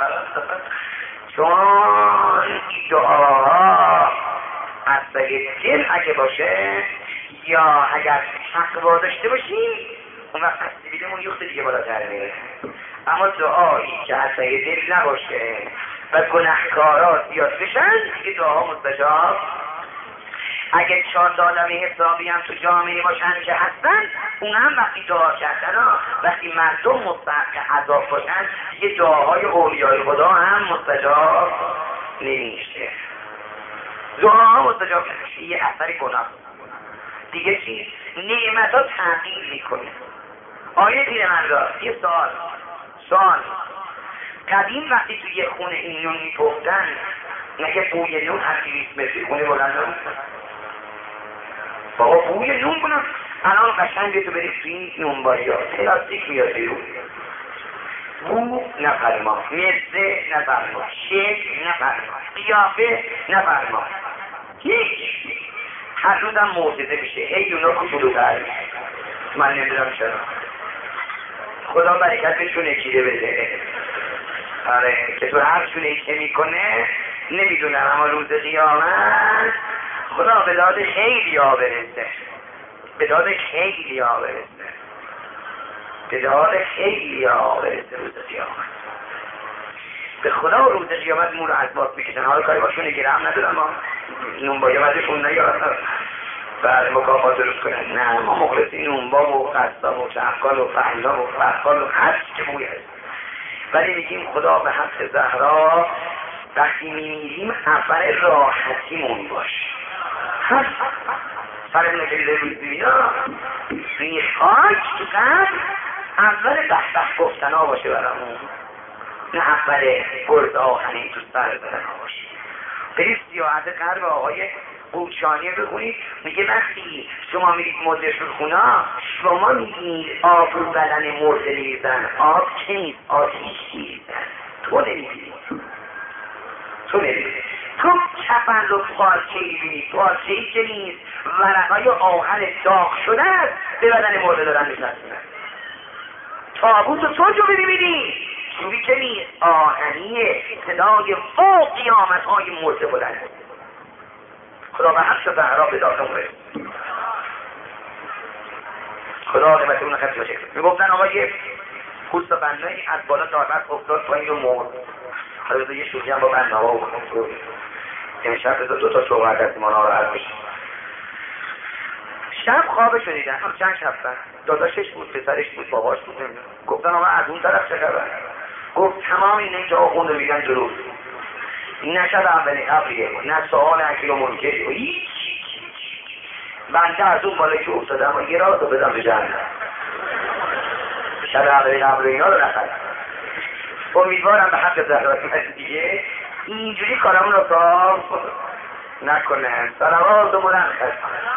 چون این دعاها از دل اگه باشه یا اگر تقوا داشته باشیم اون وقت تصویبیدمون یخت دیگه بالاتر میره. اما دعایی که از دل نباشه و گناهکارا زیاد بشن دیگه دعاها مستجاب. اگه 4 آدم حسابی هم تو جامعه باشن که هستن اون هم وقتی دعا کردن وقتی مردم مستحق عذاب باشن دیگه دعاهای اولیای خدا هم مستجاب نمیشه. دعاها مستجاب نمیشه، یه اثر گناه. دیگه چی؟ نعمت ها تغییر میکنه. آیه پیرمردا یه سوال قدیم وقتی توی یه خونه این نون میپختن نگه بوی نون هر 200 متری خونه بلند نمیستن بابا بوی نون کنن. الان قشنگ تو برید توی این نونباری ها پلاستیک میاد بیرون، بو نفرما، مزه نفرما، شکل نفرما، قیافه نفرما، هیچ. هر روزم معجزه میشه، هی اونا کچولوتر میشه. من نمیدونم چرا. خدا برکتشون چیره بده. آره که تو هر چونه که میکنه نمیدونم، اما روز قیامت خدا به داد خیلی ها برسه، به داد خیلی ها برسه، به داد خیلی ها برسه روز قیامت. به خدا روز قیامت مون رو از باد بکشن. حالا کاری باشون گرم ندارم، ما نونبایی مدشون نیارن بعد مکافات درست کنن. نه، ما مخلصی نونبا و قصاب و چهفکال و فهلا و فرخال و هر چی که بوید. ولی میگیم خدا به حق زهرا وقتی میمیریم اول راحتیمون باش. سرمونه که بیده روز بینا روی خاک تو قبل اول بحبح گفتن ها باشه برامون، نه اول گرد آهنین تو سر بدن ها باشه. برید سیاحت قرب آقای قوچانی بخونید، میگه وقتی شما میرید مدرشون خونا شما میگید آب رو بدن مرده ریزن، آب که نیست، آتیش ریزن. تو نمیدید، تو نمیدید، تو چپن رو پارچه‌ای بینید، پارچه‌ای که نیست، ورقای آهن داغ شده است به بدن مرده دارن می‌چسبونن. تابوت رو تو جو ببینید، چوبی که نیست، آهنیه، صدای فوق قیامت‌های مرده بلند. خدا به حق زهرا به داخل مورد خدا قیمت اون خیلی باشه. میگفتن آقا یه پوست بنایی از بالا دارمت افتاد پایین رو مرد. حالا بذار یه شوخی هم با بناها و امشب بذار 2 تا شوهر دستیمان ها رو حل بشه. شب خوابش رو دیدن، هم چند شب بر داداشش بود، پسرش بود، باباش بود. گفتن آقا از اون طرف چه خبر؟ گفت تمام این اینجا خونده میگن جلوز، نه شب اولین قبریه، نه سوال اکیل و منکری و هیچ. بنده از اون بالا که افتادم و یه راه رو بدم به جهنم. شب اولین قبر اینا رو نخواهد. امیدوارم به حق زهرات دیگه اینجوری کارمون رو کار نکنن. صلوات و مرخص.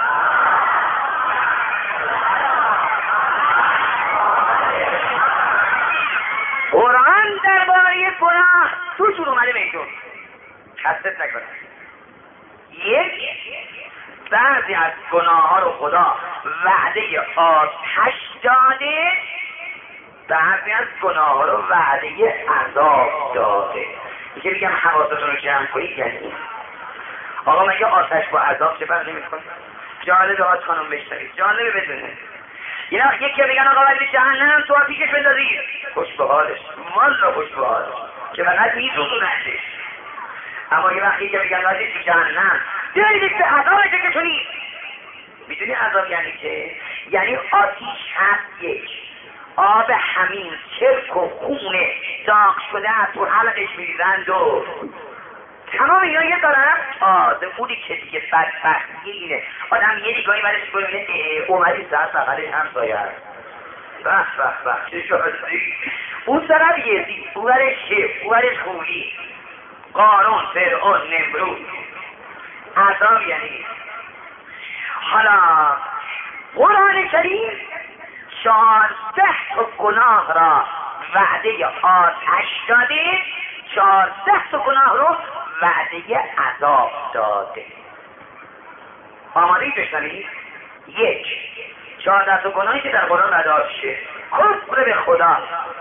قرآن درباره گناه توشون اومده میتون حسد نکنه. یک، بعضی از گناه ها رو خدا وعده آتش داده، بعضی از گناه ها رو وعده عذاب داده. میگه بگم حواستون رو جمع کنید یعنی آقا مگه آتش با عذاب چه فرقی میکنه؟ جالبه آج خانم بشنوید، جالبه بدونه. یکی بگن آقا ولی جهنم تو آتیشش بندازید، خوش به حالش، والا خوش به حالش که فقط میسوزونندش. اما یه وقتی که بگن ولی تو جهنم بیایید به عذابش بکشونید. میدونی عذاب یعنی چه؟ یعنی آتیش هست یک، آب همین چرک و خونه داغ شده از تو حلقش میریزند و تمام اینا یه طرف تازه اونی که دیگه بدبختی اینه آدم یه نگاهی برش کنه اومدی سر بغلش همسایه هست به چه شادی. اون طرف یزید، اون برش شف، اون برش خولی، قارون، فرعون، نمرود. عذاب یعنی حالا قرآن کریم 14 تا گناه را وعده آتش داده، 14 تا گناه رو وعده عذاب داده. آماده ای بشنوید؟ 1، 14 تا گناهی که در قرآن وعده آتشه: کفر به خدا.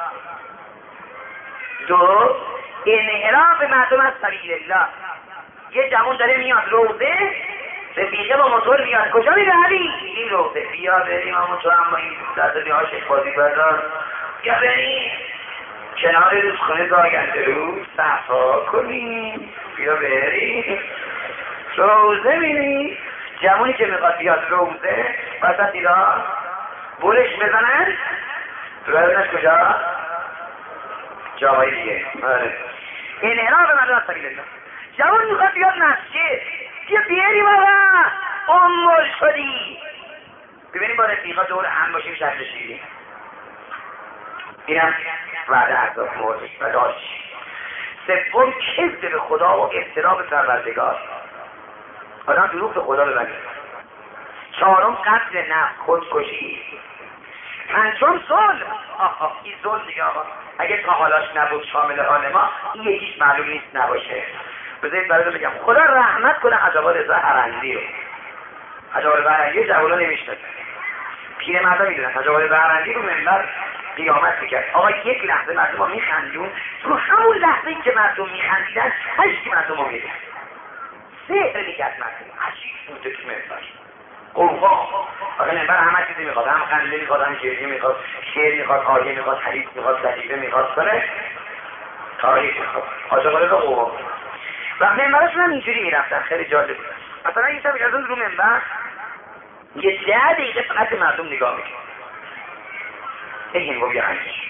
2، انحراف مردم از سبیل الله. یه جوان داره میاد روزه رفیقه با موتور میاد، کجا میره علی؟ این روزه. بیا بریم اما تو اما این دردی هاشش بازی بردار، بیا بریم کنار رودخونه زاگنده رو صفا کنیم، بیا بریم روزه میریم. جوانی که میخواد بیاد روزه وسط ایران بولش بزنن ببرنش کجا؟ جاهای دیگه. انحراف مردم از سبیل الله. جوان میخواد بیاد مسجد، بیا بیاری بابا امول شدی. ببینیم با رفیقا دور هم باشیم شهر شیرین. اینم وعده عذاب موردش و داشت. 3، کذب به خدا و افترا به پروردگار. آدم دروغ به خدا ببنده. 4، قتل نفس، خودکشی. 5، صلح. این صلح دیگه آقا اگه تا حالاش نبود شامل حال ما، این یکیش معلوم نیست نباشه. بذارید براتون بگم خدا رحمت کنه عجبا رضا هرندی رو. عجبا رضا هرندی جوالا نمیشنه، پیر مردا میدونن. عجبا رضا هرندی رو منبر قیامت میکرد. آقا یک لحظه مردم ها میخندون، تو همون لحظه که مردم میخندیدن هشتی مردم ها میدن. سحر میکرد مردم عجیب بوده تو منبر قربان آقا منبر همه چیزی میخواد، هم خنده میخواد، هم گریه میخواد، شعر میخواد، آیه میخواد، حدیث میخواد، لطیفه میخواد، کنه تاریخ میخواد، عاشقانه به قربان و منبرشون هم اینجوری میرفتن. خیلی جالب بود. مثلا یه شب از رو منبر یه 10 دقیقه فقط به مردم نگاه میکرد. این رو بیانش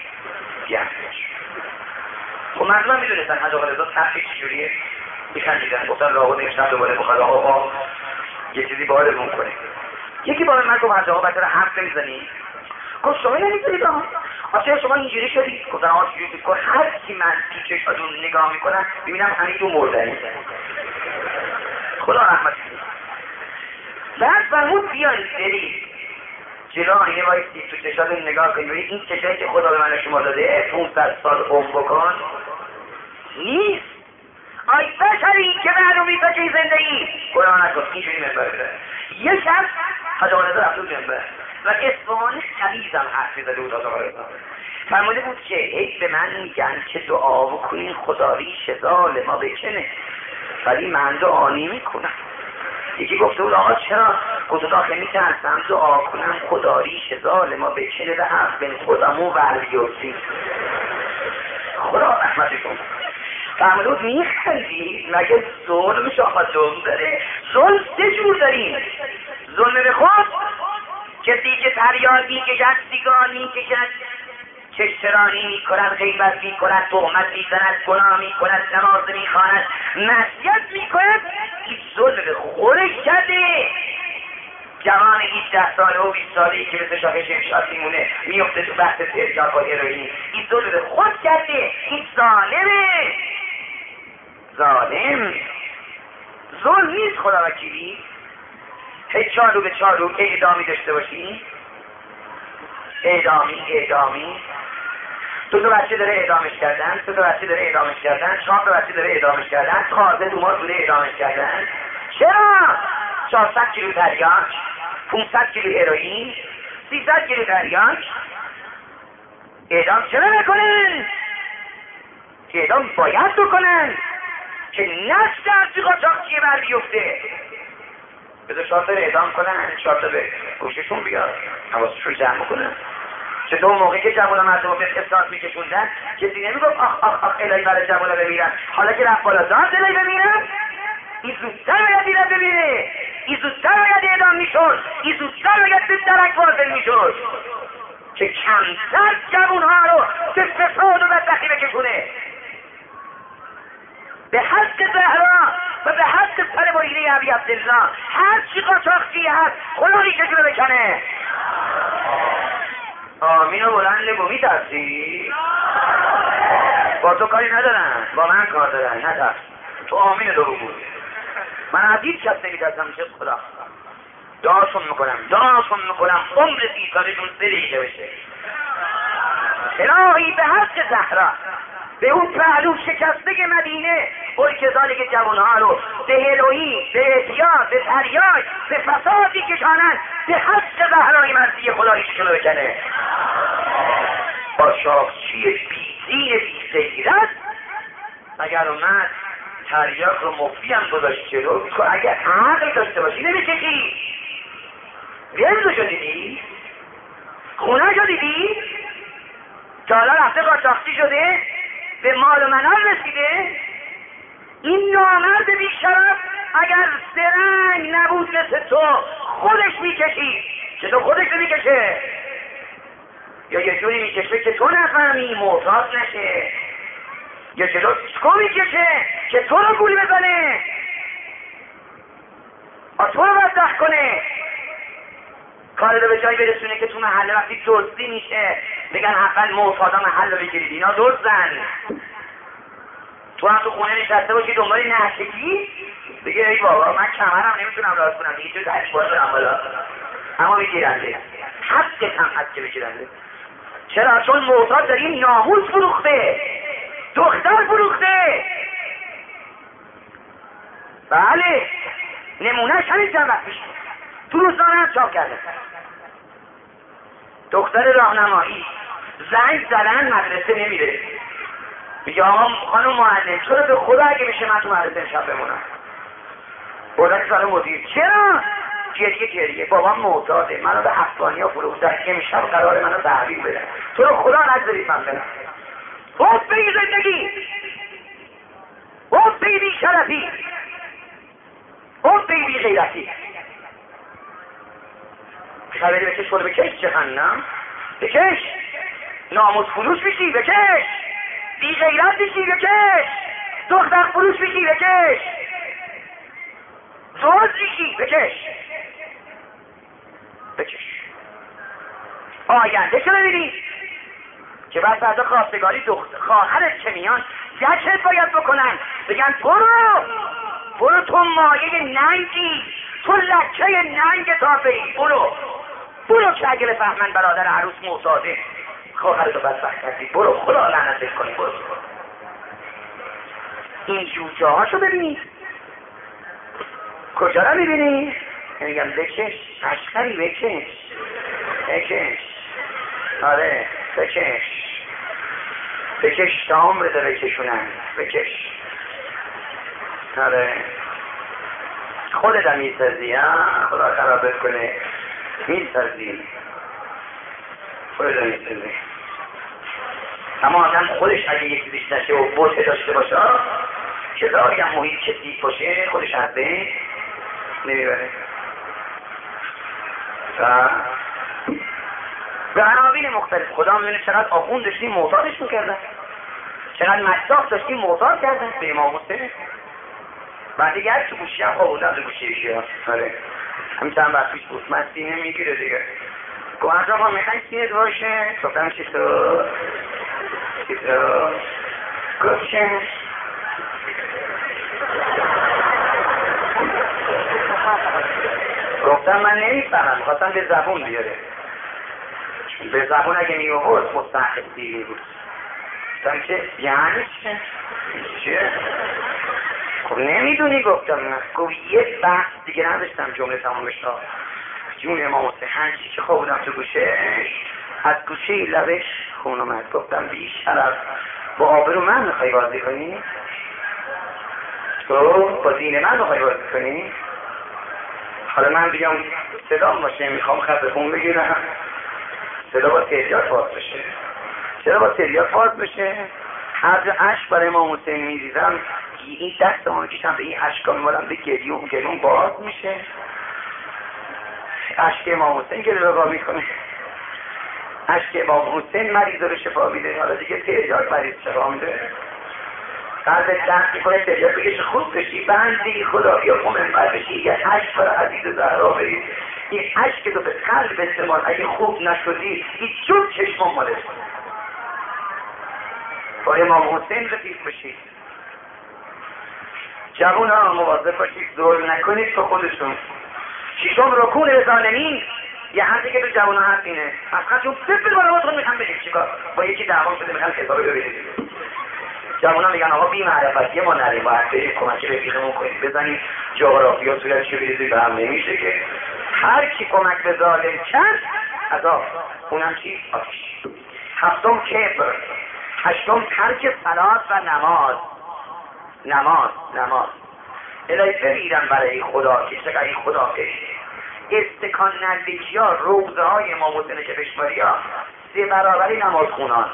خب مردم هم میدونستن حاج آقا رضا تفریح چجوریه، میخندیدن، گفتن راهو نمیشتن دوباره بخواد آقا یه چیزی بارمون کنه. یکی با من گفت حاج آقا بچه حرف نمیزنی؟ گفت شما نمیدونید آخه شما اینجوری شدید؟ گفتن آقا چجوری شد؟ گفت هر کی من پیچشاتون نگاه میکنم ببینم همین تو مردنی. خدا رحمت کنه. بعد فرمود بیایید برید جلو آینه وایسید تو چشاتون نگاه کنید این چشایی که خدا به من شما داده 500 سال عمر بکن نیست. آی بشری که معلومی تو که زندگی قرآن نکن اینجوری منبر بده. یه شب حاج آقا رضا رفت منبر و اصفهان خلیزم حرف می‌زده بود حاج آقا رضا. فرموده بود که هی به من میگن که دعا بکنین خدا ریش ظالم ما بکنه ولی من دعا نمی‌کنم. یکی گفته بود آقا چرا؟ گفت آخه میترسم دعا کنم خدا ریش ظالم ما بکنه به حق بین خودمون ولیوسی. خدا رحمت کنه. فرموده بود میخندی مگه ظلم شما ظلم داره؟ ظلم 3 جور داریم. ظلم به خود کسی که تریاد میکشد سیگار میکشد چشترانی میکند غیبت میکند تهمت میزند گناه میکند نماز میخواند معصیت میکند این ظلم به خودش کرده. جوان 18 ساله و 20 ساله‌ای که مثل شاخه شمشاد میمونه میفته تو بحث ترکاب با هروئین این ظلم به خود کرده. این ظالمه. ظالم ظلم نیست خدا وکیلی. هی چالو به چالو اعدامی داشته باشی اعدامی 2 بچه داره اعدامش کردن 3 بچه داره اعدامش کردن 4 بچه داره اعدامش کردن تازه دومار بوده اعدامش کردن. چرا؟ 400 کیلو تریاک 500 کیلو هروئین 300 کیلو تریاک اعدام چرا نکنن؟ اعدام باید بکنن که نفس هرچی قاچاقچیه بر بیفته. بذار 4 تا اعدام کنن 4 تا به گوششون بیاد حواسشون جمع کنن. چطور موقعی که جوان مردم به احساس میکشوندن کسی نمیگفت آخ الهی برای جوان بمیرن. حالا که رفت بالا داد الهی بمیرن این زودتر باید ایران بمیره این زودتر باید اعدام میشد این زودتر باید به درک واضح میشد که کمتر جوانها رو به فساد و بدبختی بکشونه. به حق زهرا و به حق سر بریده ابی عبدالله هر چی قاچاقچی هست خدا ریششون رو بکنه. آمین و بلند بگو میترسی؟ با تو کاری ندارن با من کار دارن نترس. تو آمین دو بگو. من از هیچ کس نمیترسم چه خدا. دعاشون میکنم عمر 30 سالشون 3 دقیقه بشه. الهی به حق زهرا به اون پهلو شکسته مدینه بای کسانی که جوانها رو به هروئین به اعتیاد به تریاک به فسادی کشانند به حق زهرای مرضی خدایی شکل بکنه. با شاخچی بیدین بی‌غیرت اگر اومد تریاک رو مفتی هم گذاشت جلو تو اگر عقل داشته باشی نمیکشی. رمزو شو دیدی؟ خونه شو دیدی؟ تا حالا رفته قاچاقچی شده؟ به مال و منال رسیده؟ این نامرد بیشرف اگر سرنگ نبود مثل تو خودش میکشی. چطور خودش رو میکشه؟ یا یه جوری میکشه که تو نفهمی محتاط نشه یا جلو چکو میکشه که تو رو گول بزنه تو رو بدبخت کنه کار رو به جایی برسونه که تو محله وقتی دزدی میشه بگن اول معتادا محل رو بگیرید اینا دزدن. تو هم تو خونه نشسته باشی دنبال نحشگی بگه ای بابا من کمرم نمیتونم راست کنم دیگه چه دست باید برم بالا اما بگیرنده حقت هم حد که بگیرنده. چرا؟ چون معتاد داری ناموس فروخته دختر فروخته. بله نمونهش همین چند وقت پیش تو روزنامه هم چاپ کرده. دختر راهنمایی زنگ زدن مدرسه نمیره میگه آقا خانم معلم چرا به خدا اگه میشه من تو مدرسه امشب بمونم. بردن سال مدیر. چرا؟ گریه بابام معتاده، منو به افغانیا فروختن، امشب قرار منو تحویل بدن، تو رو خدا نگذارید من برم. حب به زندگی، حب به بی شرفی، حب به بی غیرتی. خبری بکش برو بکش جهنم، بکش ناموس فروش بشی، بکش بی غیرت بشی، بکش دختر فروش بشی، بکش زوج بشی، بکش آینده چه ببینی که بعد فردا خواستگاری خواهرت که میان جشن باید بکنن، بگن برو تو مایه ننگی، تو لکه ننگ تافهی، برو که اگه بفهمن برادر عروس معتاده خواهرتو بدبخت کردی، برو خدا لعنتت کنی، برو. این جوجه هاشو ببینی کجا رو میبینی؟ میگم بکش اشکری، بکش آره بکش تا عمر ده بکشونن، بکش آره خودت هم میسازی، خدا خرابت کنه، میسازی خودت هم میسازی. اما آدم خودش اگه یکی بیش نشه و بوته داشته باشه که داری هم محیط کسی باشه خودش از بین نمیبره. به عناوین مختلف خدا میبینه چقدر آخوند داشتیم معتادش میکردن، چقدر مصداق داشتیم معتاد کردن به امام حسین. بعد دیگه هر چه گوشی هم خوابوندن به گوشی ایشی ها. همین چند وقت پیش بود من سینه میگیره دیگه گوهد آقا میخواین سینه باشه، گفتم چطور گفت گفتم من نمیفهمم، خواستم به زبون بیاره، به زبون اگه میوهد مستحق دیگه بود. گفتم که یعنی چه؟ خب نمیدونی. گفتم نه. گفت یه بحث دیگه نداشتم جمله تمامش را جون امام حسین هنچی که خوابودم تو گوشش، از گوشه لبش خون اومد. گفتم بی شرف با آبرو من میخوای بازی کنی؟ تو با دین من میخوای بازی کنی؟ حالا من بیام صدام باشه میخوام خط خون بگیرم، صدا با تریاک فاز بشه. چرا با تریاک فاز بشه؟ هر جا عشق برای امام حسین میریزم این دست ما میکشم به این عشقا میمارم به گریون باز میشه، عشق امام حسین گریه میکنه، عشق امام حسین مریض رو شفا میده. حالا دیگه تریاک مریض شفا میده، قلبت دست میکنه تریاک بگه خوب بشی، بندی خدا بیا منبر بشی، یه عشق برای عزیز زهرا برید. این عشق تو به قلب استعمال، اگه خوب نشدی هیچ جور چشم مالش با امام حسین رفیق بشید. جوان ها مواظب باشید ظلم نکنید به خودشون. شیشم رکون ظالمین یه حرفی که تو جوان ها هست اینه، از چون بفر بالا خودتون میخوام بگیم چیکار با یکی دعوام شده میخوام حسابی ببینید. جوان ها میگن آقا بی معرفتی ما نریم باید بریم کمک رفیقمون کنیم، بزنیم جغرافیا صورتشو بریزیم به هم نمیشه که هر کی کمک به ظالم کرد عذاب، اونم چی؟ آتش. هفتم کبر، هشتم ترک صلات و نماز الهی بمیرم برای خدا که چقدر این خدا کشته. استکان نزدیکی ها روزه های امام حسین که بشماری ها 3 برابری نماز خونان.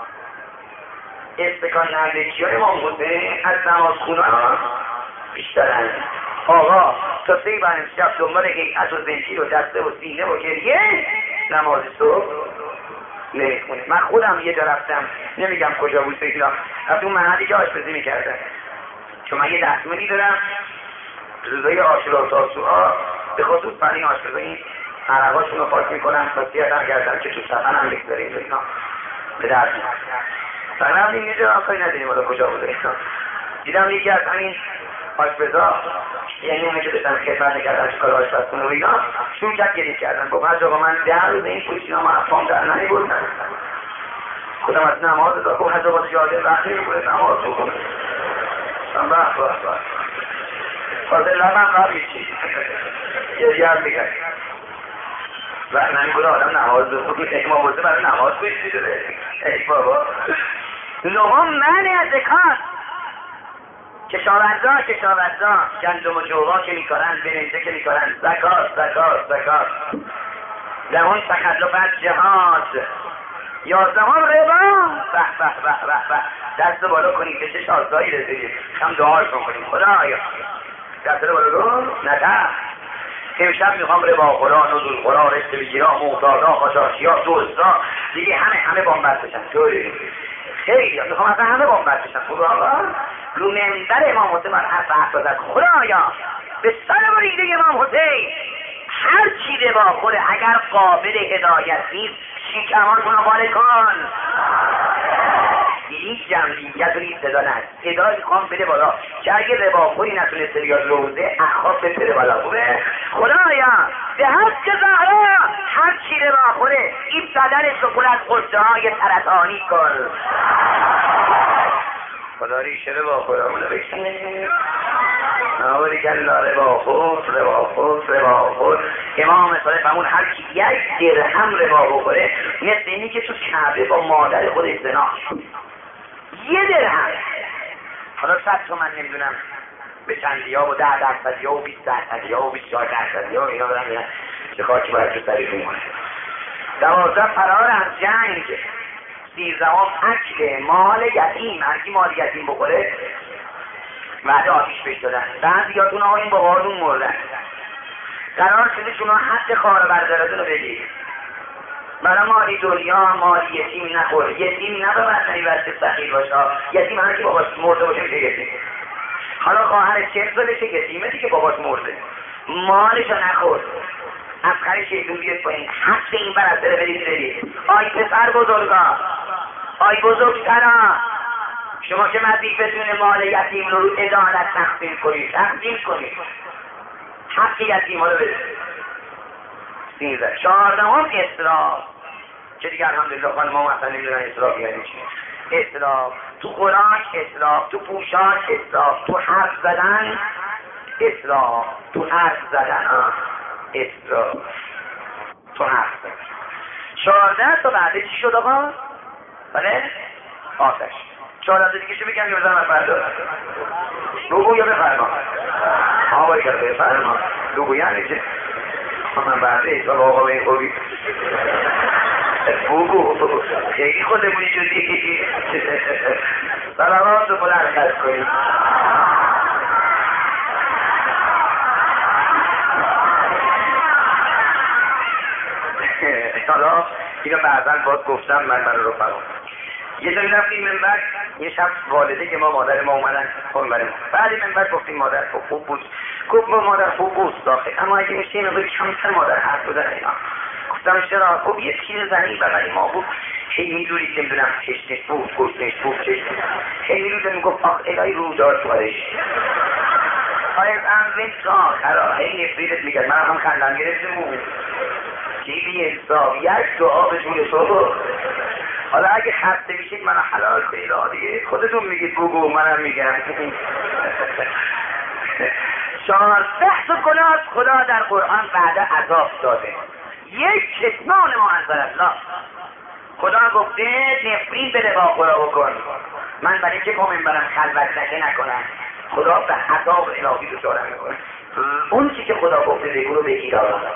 استکان نزدیکی های امام حسین از نماز خونان بیشترن. آقا تا 3 برم شب دنبال هیئت و زنجیر و دسته و سینه و گریه نماز صبح نمیخونه. من خودم یه جا رفتم نمیگم کجا بود اینا، از اون محلی که آشپزی میکردن، چون من یه دستمالی دارم روزای عاشورا و تاسوعا به خصوص برای آشپزا این عرقاشون رو پاک میکنن خاصیت هم کردن که تو سفن هم بگذاریم اینا به درد میاد. فقط این یه جا آخری نداریم حالا کجا بوده اینا. دیدم یکی از همین آشپزا یعنی اونه که داشتن خدمت نکردن چکار آشپزخونه و اینا شروع کرد گریه کردن. گفت حاج آقا من 10 روز این پوشینا من افام در نمیبردن، خودم از نماز دا. گفت حاج آقا زیاده وقت نمیبوده نماز بکنه. بخ فاضل لبم قبلی چی گریه هم بگرد و نمیبوده آدم نماز بکنه. امام حسین برای نماز بشتی داره ای بابا. نهم منع از زکات، کشاورزا گندم و جوها که میکارن، برنجه که میکارن، زکات در اون تخلف از جهاد. 11 ربا. به دست بالا کنیم به چه شادایی رسیدیم. هم دعاشون کنیم خدایا دست بالا کن. نه امشب میخوام ربا خورا، نزول خورا، رشته بگیرا، معتادا، خاشاشیا، دوستا دیگه همه بامبست بشن. طوری خیلی میخوام اصلا همه بامبست بشن. خدا آقا رو منبر امام حسین من حرف داد خدایا به سر بریده امام حسین هر چی ربا خوره اگر قابل هدایت نیست شیکمانتون رو باله کن. هیچ جمعیت و هیچ صدا نست. صدا میخوام بده بالا که اگه رباخوری نتونسته بیاد روزه اخواب بده بالا. خوبه؟ خدایا به حق زهرا هر چی رباخوره این بدنش رو پر از غده های سرطانی کن. خدا ریشه رباخوره همونه بکنه ناوری کلا رباخور. امام صادق فرمود هر کی 1 درهم ربا بخوره مثل اینی که تو کعبه با مادر خودش زنا. 1 درهم. حالا 100 تومن نمیدونم به چندیا و 10% و 20% و 24% اینا برن چه خاکی باید تو سریشون کنه. 12 فرار از جنگ. 13 اکل مال یتیم. هرکی مال یتیم بخوره بعد آتیش بهش دادن. بعضیاتون ها این باباتون مردن. قرار شده شما حد خواهر برادرتون رو بدید. برای مالی دنیا مالی یتیم نخور. یتیم نباید بچه سخیر باشه. یتیم هر کی باباش مرده باشه میشه یتیم. حالا خواهر 40 سالشه یتیمه دیگه باباش مرده. مالشو نخور. افخر شیطون بیاد پایین. حد این بر از داره بدید. آی پسر بزرگا، آی بزرگترا، شما که وظیفتون مال یتیم رو عدالت تقسیم کنید. حق یتیم ها رو بدید. 13 14 اسراف که دیگه الحمدلله خانم ها مثلا نمیدونن اسراف یعنی چی. اسراف تو خوراک، اسراف تو پوشاک، اسراف تو حرف زدن، اسراف تو حرف زدن، اسراف تو حرف زدن. 14 تا بعد چی شد آقا؟ بله؟ آتش. 14 دیگه چه بگم یا بزنم فردا؟ بگو یا بفرما؟ باید کرده بفرما. بگو یعنی چه؟ من بعده ایسا آقا به این خوبی بگو خیلی خودمونی جدی سلامات رو بلند خرد کنید. حالا اینو بعدا باز گفتم من رو فرام یه جایی رفتیم منبر. یه شب والده که مادر ما اومدن منبر ما. بعد منبر گفتیم مادر خوب بود. گفت با مادر خوب بود داخل اما اگه میشه اینو بگی کمتر مادر حرف بزنه اینا. گفتم چرا؟ گفت یه چیز زنی بغلی ما بود هی میدورید نمیدونم چشمش بود گفتش بود چشم هی میدورید میگفت آخ الهی رو دار توارش آیز اموین تا آخرا هی نفریدت میگرد. من هم خندم گرفتم بود چیزی حساب 1 دعا به جون تو. حالا اگه خسته میشید منو حلال کنید دیگه خودتون میگید بگو منم میگم. 14 تا گناه خدا در قرآن بعد عذاب داده. 1 کتمان ما انزل الله. خدا گفته نفرین بده با خدا بکن. من برای که من برم خلوت نکنم خدا به عذاب الهی دچارم میکنه. اون چی که خدا گفته بگو رو بگیر.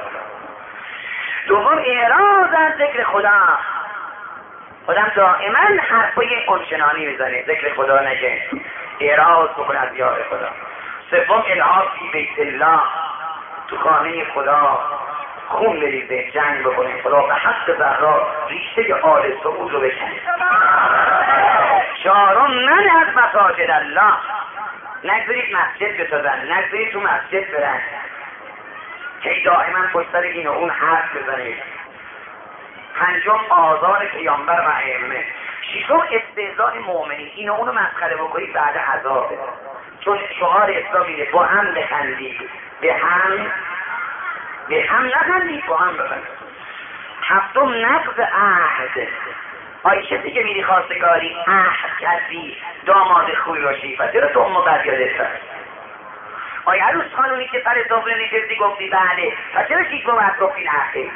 دوم اعراض از ذکر خدا. خودم دائما حرفای اونچنانی میزنه ذکر خدا نگه اعراض بکن از یاد خدا. سوم الحاق فی بیت الله. تو خانه خدا خون بریزه جنگ بکنه. خدا به حق زهرا ریشه آل سعود رو بکنه. 4 من از مساجد الله. نگذارید مسجد بسازن، نگذارید تو مسجد برن که دائما پشت سر این و اون حرف بزنید. 5 آزار پیامبر و ائمه. 6 استهزاء مؤمنین. این و اونو مسخره بکنید بعد عذابه. چون شعار اسلام اینه با هم بخندید، به هم نخندید، با هم بخندید. 7 نقض عهد. آیشه دیگه میری خواستگاری عهد کردی داماد خوی باشی پس چرا تو امو بد یادت رفت؟ آیا عروس خانونی که سر صبح نشستی گفتی بله پس چرا 6 بعد گفتی نه؟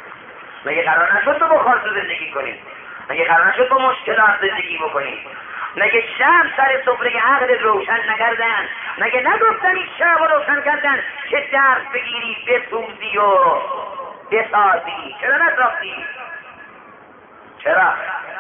مگه قرار نشد تو با خواست زندگی کنی؟ مگه قرار نشد با مشکلات زندگی بکنی؟ مگه شب سر سفره عقل روشن نکردن؟ مگه نگفتن این شب روشن کردن که درس بگیری بسوزی و بسازی؟ چرا نساختی؟ چرا؟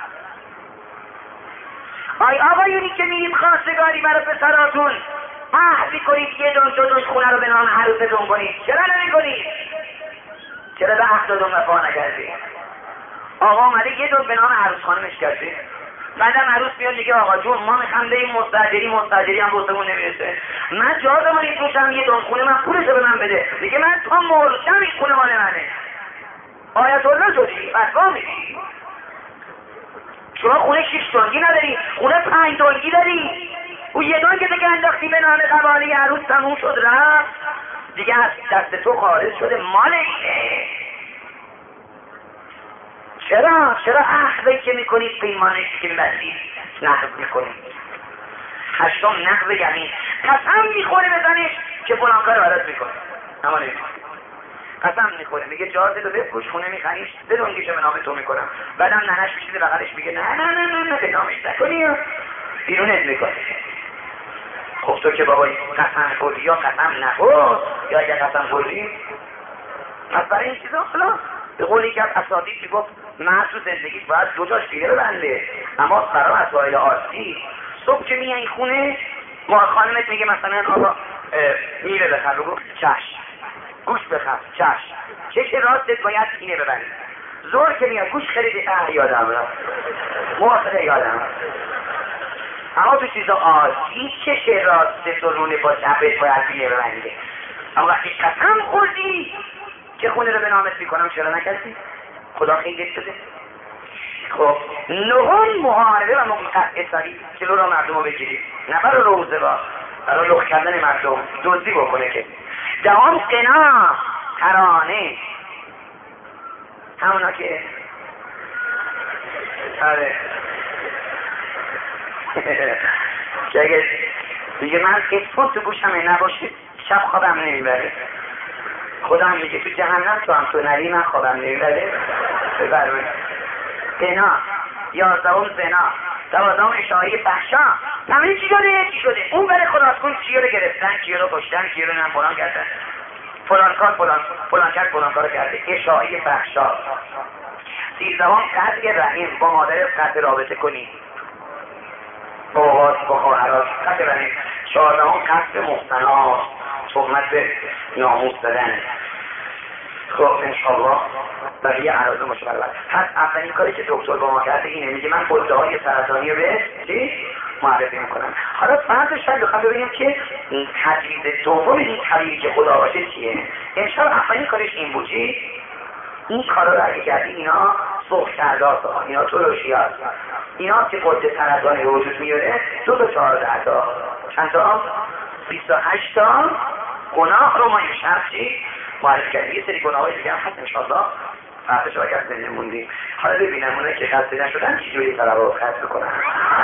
آی آقایونی که میریم خواستگاری برای پسراتون عهد میکنید یه دون دو دون خونه رو به نام عروستون کنید، چرا نمیکنید؟ چرا به عهدتون وفا نکردید؟ آقا اومده یه دون به نام عروس خانمش کرده، بعدم عروس میاد میگه آقا جون ما میخوام بریم مستاجری هم بوسمون نمیرسه، من جا دارم این توشم یه دون خونه، من پولشو به من بده. میگه من تا مرشم این خونه مال منه. آیت الله شدی؟ فتوا میدی؟ شما خونه 6 دنگی نداری، خونه 5 دنگی داری، او یه دون که دیگه انداختی به نام قوالی عروس تموم شد رفت دیگه، از دست تو خارج شده، مال اینه. چرا عهدی که میکنید پیمانش که بستید نقض میکنید؟ 8 نقض یمین، قسم میخوره بزنش که فلان کار برات میکنه، اما نمیکنه. قسم میخوره میگه جاده رو بفروش، خونه میخریش بدونگیشو به نام تو میکنم، بعدم ننش میشیده بغلش میگه نه به نامش نکنی، بیرونت میکنه. خب تو که بابا قسم خوردی یا قسم نخور، یا اگر قسم خوردی پس برای این چیزا خلاص. به قولی که اساتید میگفت مرد تو زندگی باید 2 تا شیره ببنده، اما برای مسائل عادی صبح که میای خونه ما خانمت میگه مثلا آقا میره بخر، بگو چشم، گوش بخر چشم، چش راستت باید اینه ببندی. زور که میاد گوش خریدی، یادم رفت، موافقه یادم رفت. اما تو چیزا عادی چش راستت و رونه با چپت باید اینه ببنده. اما وقتی قسم خوردی که خونه رو به نامت میکنم چرا نکردی؟ خدا خیلی شده. خب 9 محاربه و مقطع سریع جلو را مردم رو بگیرید، نه برای روزه برای لخ کردن مردم دزدی بکنه که. 10 قنا ترانه، همونا که آره که اگه میگه من اسفون تو گوشم نباشه شب خوابم نمیبره، خودم میگه تو جهنم تو هم تو نری من خوابم نمیبره ببرمه. زنا، 11 زنا، 12 اشاعه فحشا، همه چی شده اون بره خلاص کن، چیه رو گرفتن، چیه رو کشتن، چیه رو فلان کردن، فلان کار فلان کار کرده، اشاعه فحشا. 13 قطع رحم، با مادر قطع رابطه کنی، با خواهرات قطع رحم. 14 قطع محسنات، تهمت به ناموس زدن. خب انشاءالله بقیه عراض مشابه. پس اولین کاری که دکتر با ما کرده اینه، میگه من غده‌های سرطانی رو به معرفی میکنم. حالا فرضش هم بخوام ببینیم که تجویز دوم این طریقی که خدا باشه چیه. انشاءالله اولین کارش این بود، این کارا رو اگه کردی اینا سرخ کرداست، اینا ترشی هست، اینا که غده سرطانی وجود میاره 2 تا 14 تا چند تا 28 تا گناه رو ما این شخصی معرفی کردیم. یه سری گناه‌های دیگه هم هست انشاءالله فرقش رو اگر زنده موندیم. حالا ببینم اونه که خسته نشدن چجوری طلب رو خسته کنن.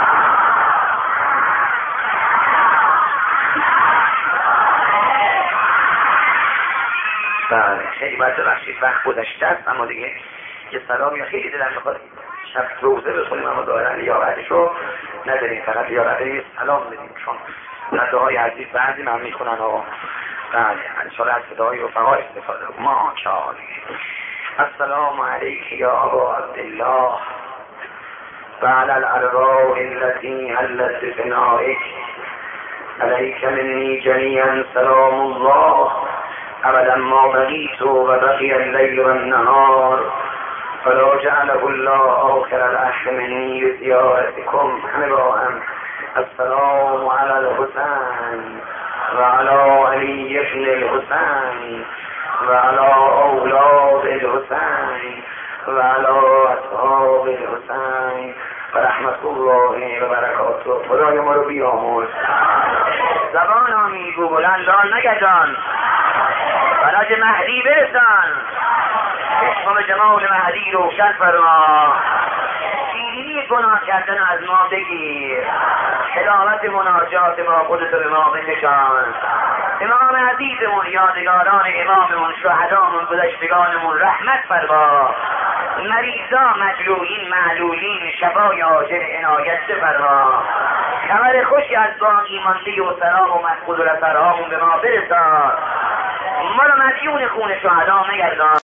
بله خیلی بخشید وقت گذشته است، اما دیگه یه سلام یا خیلی دلم میخواد شب روزه بخونیم، اما دائرا لیاقتش رو نداریم، فقط لیاقتش سلام بدیم، چون نداهای عزیز بعضی من میخونن آقا. بله انشاءالله از صدای رفقا استفاده ما چالی. السلام علیک یا ابا عبدالله و علی الارواح التي حلت بفنائک، علیک منی جمیعا سلام الله ابدا ما بقیت و بقی اللیل و النهار فلا جعله الله آخر العهد منی زیارتکم. همه با هم السلام علی الحسین و علی علی ابن الحسین و علی اولاد الحسین و علی اصحاب الحسین و رحمت الله و برکاته. خدای ما رو بیامرز. زبان آمیگو بلندان نگذان، بلاد مهدی برسان، چشم جمال مهدی روشن فرما، شیرینی گناه کردن از ما بگیر، حلاوت مناجات ما خودتو به ما بکشان. امام عزیزمون، یادگاران اماممون، شهدامون، گذشتگانمون رحمت فرما، مریضا مجروحین معلولین شفای عاجل عنایت بفرما. خبر خوشی از باقی مانده و سراب و مفقود و لفرهامون به ما برسان. ما رو مدیون خون شهدا مگردان.